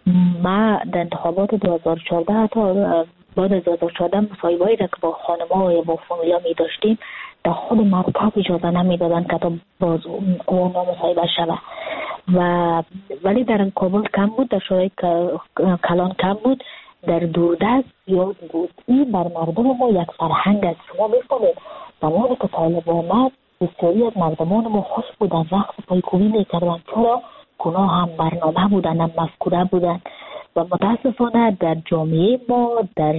ما در انتخابات دو هزار و چهارده تا بعد از دو هزار و چهارده مصاحبه‌ای را که با خانم‌ها یا با فامیلا می داشتیم، در خود مرکز اجازه نمیدادن که تا باز اونا مصاحبه شده و ولی در کابل کم بود، در شهرهای کلان کم بود، در دوردست زیاد بود. این بر مردم ما یک فرهنگ است. شما بفهمید زمانی که طالب آمد بسیاری از مردمان ما خوش بودن، رقص پایکوبی میکردن، چرا اونا هم برنامه بودن، هم مفکوره بودن و متاسفانه در جامعه ما، در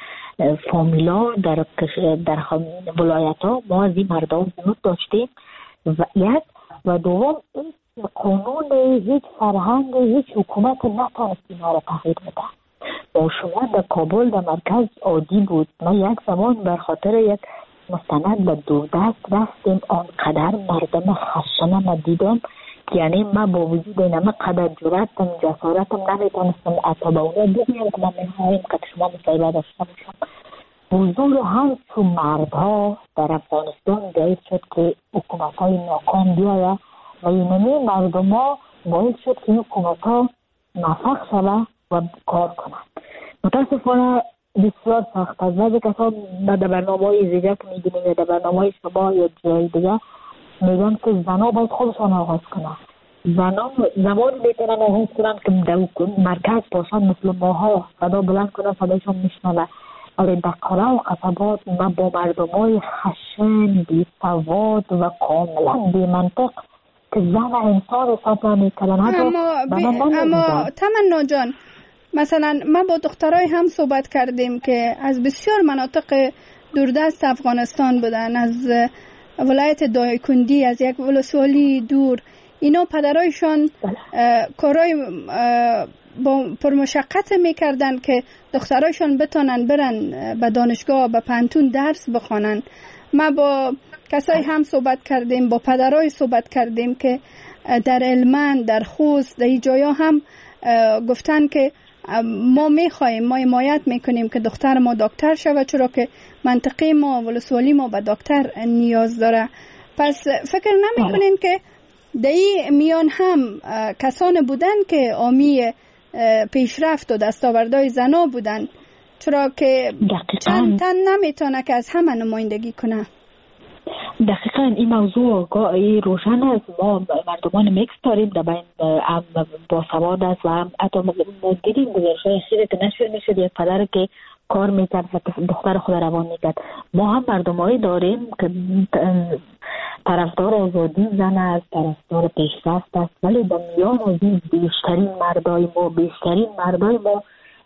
فامیلا، در در ولایت ها ما از این مردم زیاد داشتیم و یک و دوم این قانون هیچ فرهنگ هیچ حکومت نتونست اینا را تغییر بده. و شما در کابل در مرکز عادی بود. ما یک زمان بر خاطر یک مستند به دوردست رفتیم، آنقدر مردم خشن ما دیدم، یعنی ما با وجود این همه قدر جرأتم جسارتم نمیتونستم حتی به اونها بگویم که من میخواهیم که شما مصاحبه داشته باشم. حضور همچون مردها در افغانستان باعث شد که حکومت‌های ناکام بیاید و اینمی مردم ها باعث شد که این حکومت‌ها نفق شود و کار کنند. متاسفانه بسیار سخت است. بعضی کسان در برنامه‌های زیجه که می‌بینیم یا در برنامه‌های شما یا جای دیگه میگن که زنها باید خودشان آغاز کنند. زنها زمان میتونن آغاز کنند که در مرکز باشن، مثل ماها صدا بلند کنند، صدایشان میشنوه. ولی در قلعه و قصبات ما با مردمای خشن، بی سواد و کاملا بی منطق که زن انسان حساب نمی‌کنن. اما, بی... اما تمنا جان، مثلا ما با دخترای هم صحبت کردیم که از بسیار مناطق دوردست افغانستان بودن، از ولایت دایکندی، از یک ولسوالی دور. اینا پدرایشان کارای با پرمشقت میکردن که دخترایشان بتانن برن به دانشگاه، به پانتون درس بخوانن ما با کسایی هم صحبت کردیم، با پدرای صحبت کردیم که در علمان، در خوست، در این جایا هم گفتن که ما میخوایم، ما حمایت میکنیم که دختر ما دکتر شود، چرا که منطقه ما ولسوالی ما به دکتر نیاز داره. پس فکر نمیکنین که در این میان هم کسان بودن که حامی پیشرفت و دستاوردهای زنا بودن، چرا که چند تن نمیتونه که از همه نمایندگی کنه؟ دقیقاً این موضوع گاهی روشن است. ما مردمان میکس داریم، در بین هم با سواد است و هم حتی دیدیم گزارش‌های اخیری که نشر میشد یک پدر که کار میکرد و دختر خود روان میکرد. ما هم مردمایی داریم که طرفدار آزادی زن است، طرفدار پیشرفت است، ولی با میان از این بیشترین مردای ما بیشترین مردای ما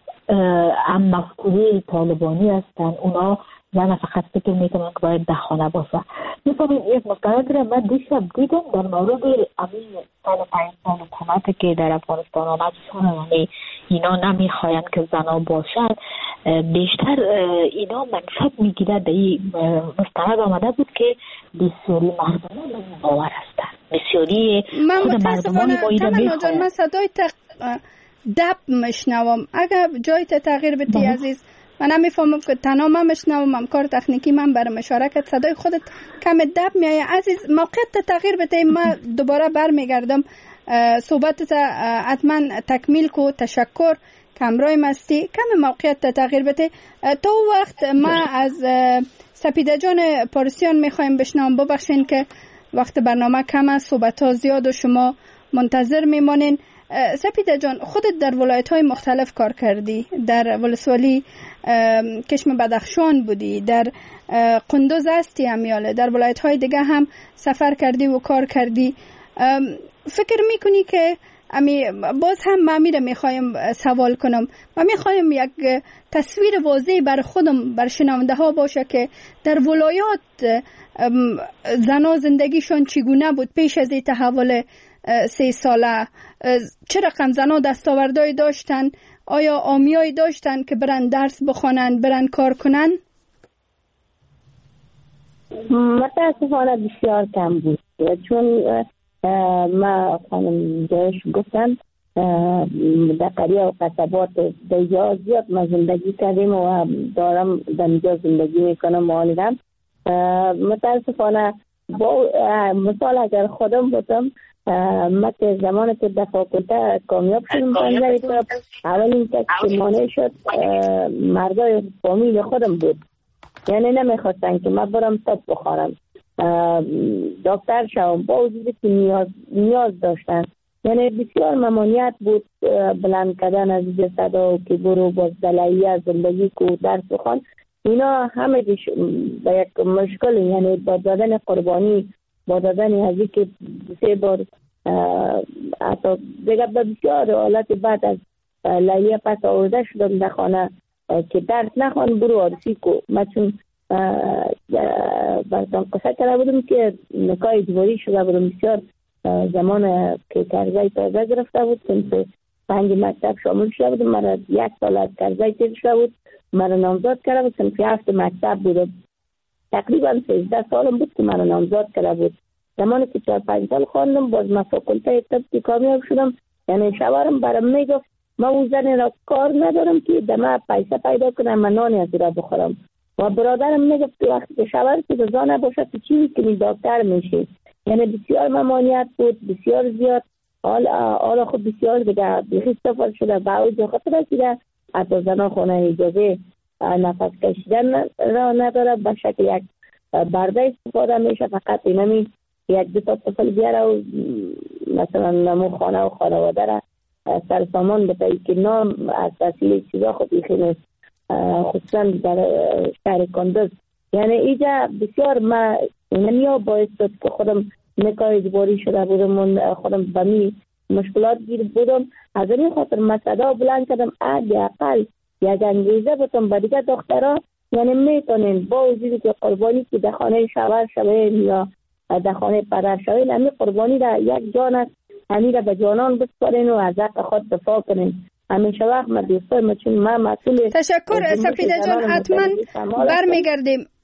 هم مفکوره طالبانی هستند. اونا زن فقط فکر میکنن که باید ده خانه باشه. میفهمین یک مستند را من دیشب دیدم در مورد امین سال پنج سال حکومت که در افغانستان آمد، یعنی اینا نمیخواین که زنا باشد، بیشتر اینا منصب میگیره. در این مستند آمده بود که بسیاری مردمان باور هستند، بسیاری خود مردمان با اینا میخواین. من صدای تق... دب مشنوم، اگر جای تغییر بدی عزیز. من نمیفهمم که تنها من مشنوم، هم کار تکنیکی من برام اشاره کرد صدای خودت کم دب میایه. عزیز موقعیت تغییر بده، من دوباره برمیگردم صحبتت حتما تکمیل کو. تشکر کمرای مستی، کم موقعیت تغییر بده. تا وقت ما از سپیده جان پارسیان میخوایم بشنوم. ببخشین که وقت برنامه کم است، صحبت ها زیاد و شما منتظر میمانین. سپیده جان، خودت در ولایت‌های مختلف کار کردی، در ولسوالی کشم بدخشان بودی، در قندوز هستی امیاله، در ولایت‌های دیگه هم سفر کردی و کار کردی. فکر میکنی که امی باز هم ما میره میخوایم سوال کنم و میخوایم یک تصویر واضح بر خودم، بر شنونده ها باشه که در ولایات زنا زندگیشون چگونه بود پیش از این تحول سه ساله؟ چه رقم زنا دستاوردهایی داشتن؟ آیا آمیایی داشتن که برن درس بخونن، برن کار کنن؟ متاسفانه بسیار کم بود، چون ما خانم جایش گفتن در قریه و قصبات دیگه زیاد ما زندگی کردیم و دارم در اینجا زندگی میکنم و آنیدم. متاسفانه با مثال اگر خودم بودم، من که زمانی که در فاکولته کامیاب شدم پنجه طب، اولین کسی که مانع شد مردای فامیل خودم بود. یعنی نمیخواستن که من برم طب بخورم، دکتر شوم، با وجودی که نیاز, نیاز داشتن. یعنی بسیار ممانعت بود بلند کردن از صدا که برو باز دلایی از زندگی کو درس بخوان. اینا همه با یک مشکل، یعنی با دادن قربانی، با دادن ازی که سه بار حتی دیگه بسیار حالت بعد از لایه پس آورده شدم در خانه که درس نخوان برو عرصی کو. من چون براتون قصه کرده بودم که نکاح اجباری شده بودم، بسیار زمان که کرزای تازه گرفته بود، سنف پنج مکتب شامل شده بودم. مرا یک سال از کرزای تیر شده بود، مرا نامزاد کرده بود، سنف هفت مکتب بودم. تقریبا سیزده سالم بود که مرا نامزاد کرده بود. زمانی که چهار پنج سال خواندم، باز من فاکولته طب که کامیاب شدم، یعنی شوهرم برام میگفت من اون زن را کار ندارم که دم پیسه پیدا کنم من نانی از را بخورم. و برادرم میگفت که وقتی که شوهر که رضا نباشه تو چی میکنی، دکتر میشی. یعنی بسیار ممانعت بود، بسیار زیاد. حالا خود بسیار دیگه بیخی سفر شده، با اوج خطر رسیده، حتی زنان خونه اجازه نفس کشیدن را نداره، به شکل یک برده استفاده میشه. فقط اینمی یک دو تا طفل بیاره و مثلا نمو خانه و خانواده را سر سامان بتایی که نام از تحصیل چیزا خود بیخی نیست، خصوصا در شهر کندوز. یعنی اینجا بسیار ما اینمی باعث شد که خودم نکاح اجباری شده بودم، خودم به می مشکلات گیر بودم. از این خاطر من صدا بلند کردم حداقل یک انگیزه بودم با دیگه دخترها، یعنی میتونین با وجودی که قربانی که در خانه شوهر شوین یا در خانه پدر شوین، همین قربانی در یک جان است، همین را به جانان بسپارین و از حق خود دفاع کنین. همیشه وقت من دوستای ما چون من مسئول. تشکر سپیده جان، حتما برمیگردیم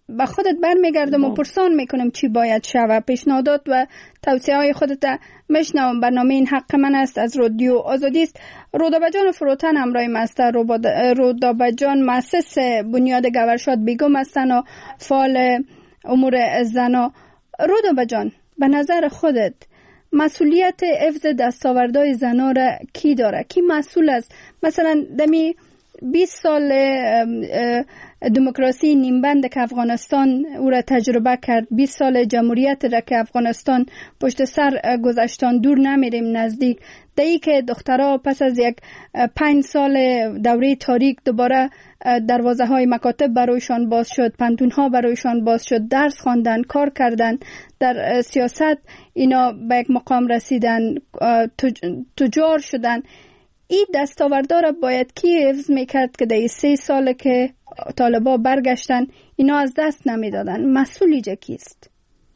به خودت برمیگردم و پرسان میکنم چی باید شود. پیشنهادات و توصیه های خودت میشنوم. برنامه این حق من است از رادیو آزادی است. رودابه جان فروتن همراه ما است. رودابه جان مؤسس بنیاد گورشاد بیگم هستند و فعال امور زنا. رودابه جان، به نظر خودت مسئولیت حفظ دستاوردهای زنا را کی داره؟ کی مسئول است؟ مثلا دمی بیست سال دموکراسی نیمبند که افغانستان او را تجربه کرد، بیست سال جمهوریت را که افغانستان پشت سر گذاشتن، دور نمیریم نزدیک. دایی که دخترها پس از یک پنج سال دوره تاریک دوباره دروازه های مکاتب برایشان باز شد، پنتون ها برایشان باز شد، درس خواندن، کار کردن، در سیاست اینا به یک مقام رسیدن، تجار شدن. این دستاوردها را باید کی حفظ میکرد که در سه سال که طالبا برگشتن اینا از دست نمیدادن؟ مسئول اینجا کیست؟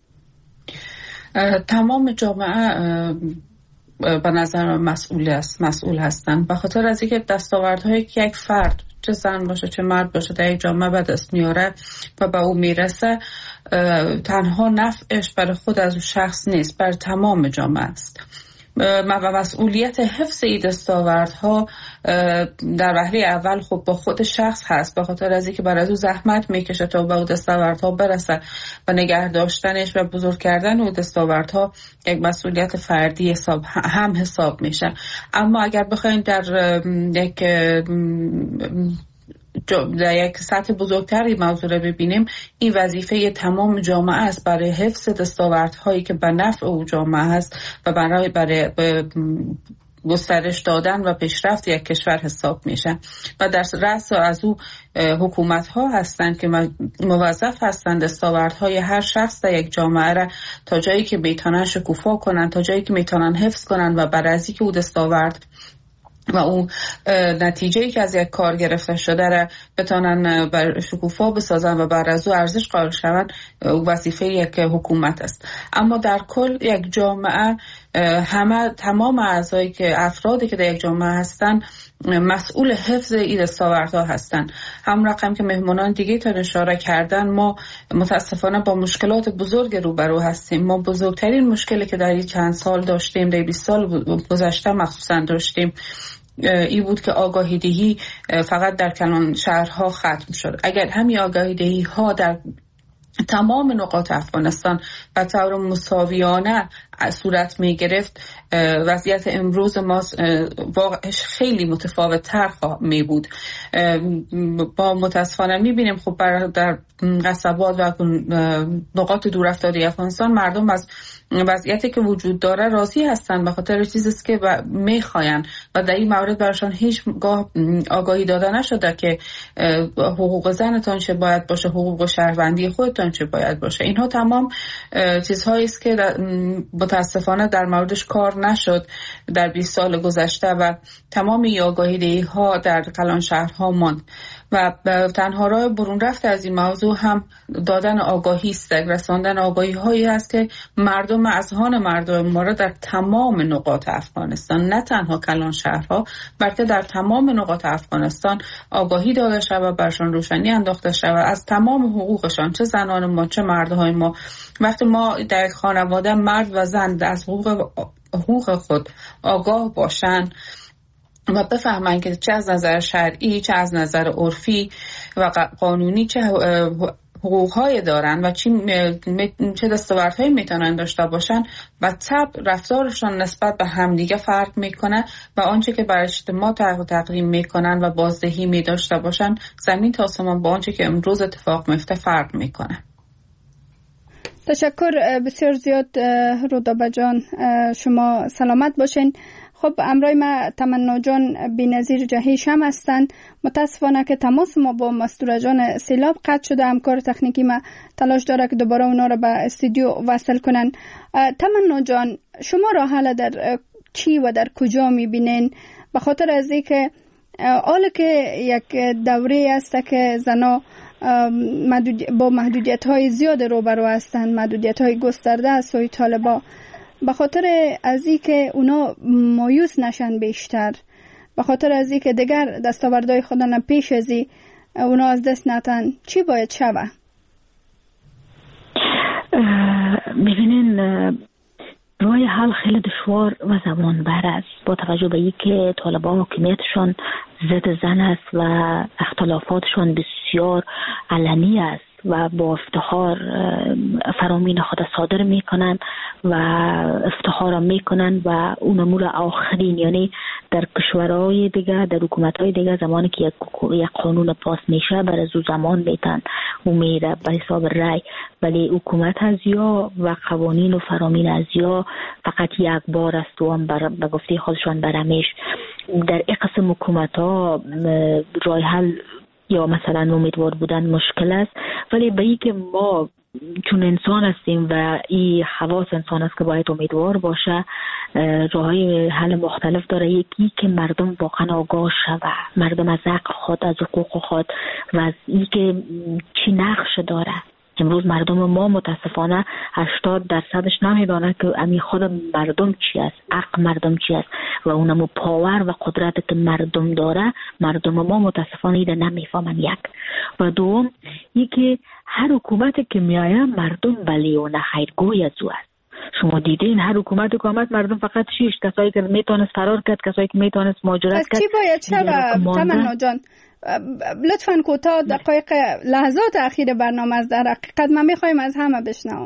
تمام جامعه به نظر مسئول است، مسئول هستند، به خاطر از اینکه دستاوردهایی که یک فرد، چه زن باشه چه مرد باشه، در یک جامعه به دست میاره و به او میرسه، تنها نفعش برای خود از اون شخص نیست، بر تمام جامعه است. و مسئولیت حفظ این دستاوردها در وهله اول خب با خود شخص هست، به خاطر از اینکه برای او زحمت میکشه تا به اون دستاوردها برسه و نگه داشتنش و بزرگ کردن اون دستاوردها یک مسئولیت فردی حساب هم حساب میشه. اما اگر بخوایم در یک در یک سطح بزرگتری موضوع رو ببینیم، این وظیفه تمام جامعه است برای حفظ دستاوردهایی که به نفع او جامعه است و برای برای گسترش دادن و پیشرفت یک کشور حساب میشه. و در رأس از او حکومت ها هستند که موظف هستند دستاوردهای هر شخص در یک جامعه را تا جایی که میتونن شکوفا کنن، تا جایی که میتونن حفظ کنن و بر از اینکه او دستاورد و اون نتیجه‌ای که از یک کار گرفته شده را بتونن بر شکوفا بسازن و بر از او ارزش قائل شوند، وظیفه یک حکومت است. اما در کل یک جامعه، همه تمام اعضایی که افرادی که در یک جامعه هستند مسئول حفظ این دستاوردها هستند. هم رقم که مهمانان دیگه تا اشاره کردن، ما متاسفانه با مشکلات بزرگ روبرو هستیم. ما بزرگترین مشکلی که در این چند سال داشتیم، در بیست سال گذشته مخصوصا داشتیم، این بود که آگاهی دهی فقط در کلان شهرها ختم شد. اگر همین آگاهی دهی ها در تمام نقاط افغانستان به طور مساویانه صورت می گرفت، وضعیت امروز ما واقعش خیلی متفاوت تر می بود. با متاسفانه می بینیم خب در قصبات و نقاط دور افتاده افغانستان مردم از وضعیتی که وجود داره راضی هستند، به خاطر چیزی که میخواین و در این مورد براشون هیچ گاه آگاهی داده نشده که حقوق زنتان چه باید باشه، حقوق شهروندی خودتان چه باید باشه. اینها تمام چیزهایی است که متاسفانه در موردش کار نشد در بیست سال گذشته و تمام این آگاهی دهی ها در کلان شهرها ماند و تنها راه برون رفت از این موضوع هم دادن آگاهی است، رساندن آگاهی هایی است که مردم اذهان مردم ما را در تمام نقاط افغانستان، نه تنها کلان شهرها بلکه در تمام نقاط افغانستان آگاهی داده شود و برشان روشنی انداخته شود از تمام حقوقشان، چه زنان ما چه مردهای ما. وقتی ما در خانواده مرد و زن از حقوق حقوق خود آگاه باشن و بفهمن که چه از نظر شرعی چه از نظر عرفی و قانونی چه حقوقهای دارن و چه دستاوردهایی میتونن داشته باشن و طبع رفتارشان نسبت به همدیگه فرق میکنه و آنچه که برای اجتماع تقدیم میکنن و بازدهی میداشته باشن زمین تا آسمان با آنچه که امروز اتفاق میفته فرق میکنه. تشکر بسیار زیاد رودابه جان، شما سلامت باشین. خب امروز ما تمنا جان بی‌نظیر جهیش هم هستند. متاسفانه که تماس ما با مستوره جان سیلاب قطع شده. همکار تکنیکی ما تلاش داره که دوباره اونا رو به استودیو وصل کنن. تمنا جان، شما راه حل در چی و در کجا میبینین؟ به خاطر از اینکه حالا که یک دوره است که زنا محدود با محدودیت های زیاد روبرو هستند، محدودیت های گسترده از سوی طالبا، به خاطر از اینکه اونا مایوس نشن بیشتر، به خاطر از اینکه دیگر دستاوردهای خودن پیش ازی اونا از دست نتن، چی باید شود؟ میبینین راه حل خیلی دشوار و زمان بر است، با توجه به اینکه طالبان حکومتشان ضد زن است و اختلافاتشان بسیار علنی است و با افتخار فرامین خود صادر میکنن و افتخار میکنن و اونمول آخرین، یعنی در کشورهای دیگه، در حکومتهای دیگه زمانی که یک قانون پاس میشه بر از او زمان میتن و میره به حساب رای، ولی حکومت از یا و قوانین و فرامین از یا فقط یک بار است و هم به گفته خودشان برمیش. در این قسم حکومت ها رای حل یا مثلا امیدوار بودن مشکل است، ولی به این که ما چون انسان هستیم و این خواص انسان است که باید امیدوار باشه، راههای حل مختلف داره. یکی که مردم واقعا آگاه شود، مردم از حق خود، از حقوق خود و از این که چی نقش داره. امروز مردم ما متاسفانه هشتاد درصدش نمیدونه که امی خود مردم چی است، حق مردم چی است و اونمو پاور و قدرت که مردم داره مردم ما متاسفانه ایده نمیفهمن. یک و دوم یکی هر حکومتی که میایه مردم ولی و نخیرگوی از او است. شما دیدین هر حکومت حکومت مردم فقط شیش کسایی که میتونست فرار کرد، کسایی که میتونست مهاجرت کرد. پس چی باید شود تمنا جان؟ لطفاً کوتاه دقایق لحظات اخیر برنامه از در حقیقت من میخوایم از همه بشنوم.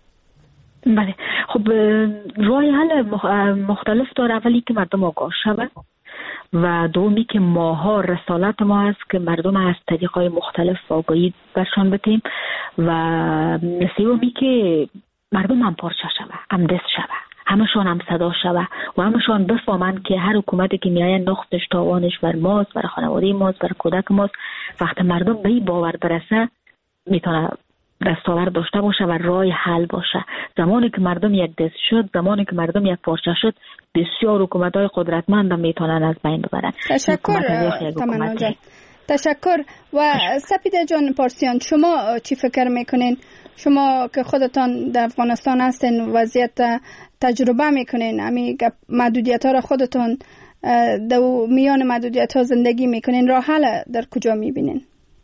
بله خب راه حل مختلف داره. اولی که مردم آگاه شود و دومی که ماها رسالت ما هست که مردم از طریقای مختلف آگاهی برشان بتیم و سومی که مردم هم پارچه شود، هم دست شود، همشان هم صدا شوه و همشان بفهمن که هر حکومتی که میایه نقطش تاوانش بر ماست، بر خانواده ماست، بر کودک ماست. وقتی مردم به این باور برسه میتونه دستاورد داشته باشه و راه حل باشه. زمانی که مردم یک دست شد، زمانی که مردم یک پارچه شد، بسیار حکومت‌های قدرتمند هم میتونن از بین ببرن. تشکر تمنا جان. تشکر. و سپیده جان پارسیان، شما چی فکر میکنین؟ شما که خودتان در افغانستان هستین، وضعیت تجربه میکنین، امی محدودیت ها را خودتان در میان محدودیت ها زندگی میکنین، راه حل در کجا میبینین؟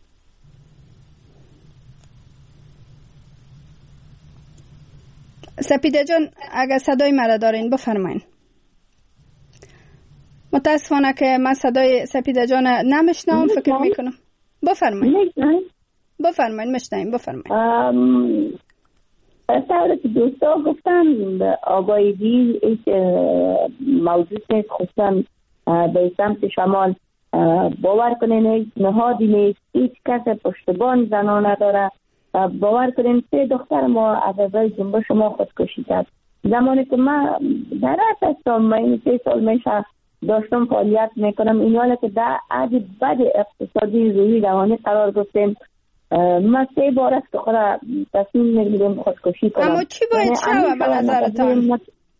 سپیده جان اگر صدای مرا دارین بفرمایین. متاسفانه که من صدای سپیده جان نمیشنم، فکر میکنم. بفرمایین. بفرمایین مشتایم بفرمایین. طوری که دوستا گفتن آگاهی ایک موضوع نیست، خصوصا به سمت شمال باور کنین هیچ نهادی نیست، هیچ کس پشتبان زنان نداره. باور کنین سه دختر ما از ازای جنبش ما خودکشی کرد. زمانی که من در هستم، من سه سال میشه داشتم فعالیت میکنم، این حالا که در عدی بد اقتصادی روی روانی قرار گرفتیم، من سه بار است که خود تصمیم میگیرم خودکشی کنم. اما چی باید شوه به نظرتان؟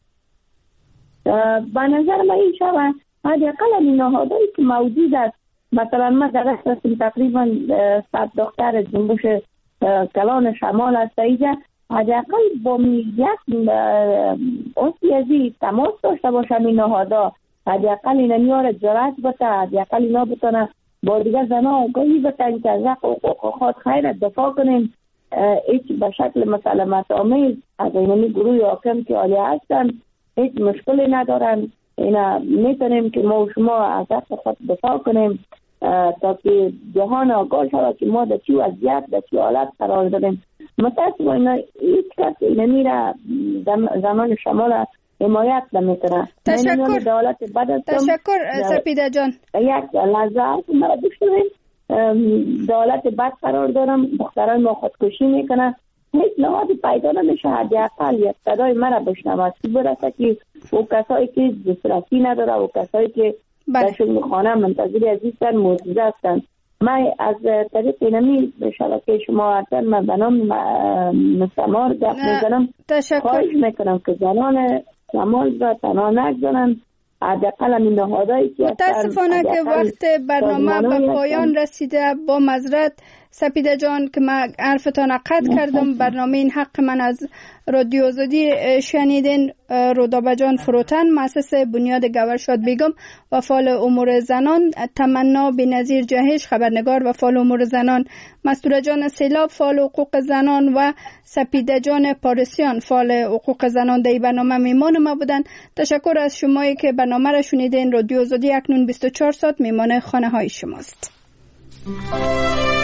به نظر من این شوه حداقل این نهادهایی که موجود است. مثلا من در هستم تقریبا صد دختر جنبش کلان شمال است، اینجا حداقل با یک اصلیازی تماس داشته باشم این نهادها، حداقل اینا نیاره جرأت بته، حداقل اینا بتونه با دیگه زنها آگاهی بتن که از حق و خود خیر دفاع کنیم. هیچ به شکل مسالمت آمیز از اینمی گروه حاکم که عالی هستن هیچ مشکلی ندارن. اینا میتونیم که ما و شما از حق خود دفاع کنیم تا که جهان آگاه شود که ما در چی وضعیت در چی حالت قرار داریم. متاسفانه هیچ کس اینا میره زمان شمال حمایت نمیکنه. تشکر. تشکر سپیده جان. یک لحظه مرا بشنوید. دولت بد قرار دارم، دختران ما خودکشی میکنه، هیچ نهادی پیدا نمیشه حداقل یک صدای مرا بشنوه که برسه که او کسایی که دسترسی نداره و کسایی که در شغلخانه منتظر عزیزتن موجود هستن. من از طریق اینمی به شبکه شما هستن من به نام مستمار گفت میکنم، خواهش میکنم که زنان شمال را تنها نگذارن. حداقل این نهادهایی که متاسفانه که وقت برنامه به پایان رسیده، با معذرت سپیده جان که من حرفتان قطع کردم. برنامه این حق من از رادیو آزادی شنیدین. رودابه جان فروتن، مؤسس بنیاد گورشاد بیگم و فعال امور زنان، تمنا بی‌نظیر جهش خبرنگار و فعال امور زنان، مستوره جان سیلاب فعال حقوق زنان و سپیده جان پارسیان فعال حقوق زنان در برنامه میمان ما بودن. تشکر از شمایی که برنامه را شنیدین. رادیو آزادی اکنون بیست و چهار ساعت میمان خانه های شماست.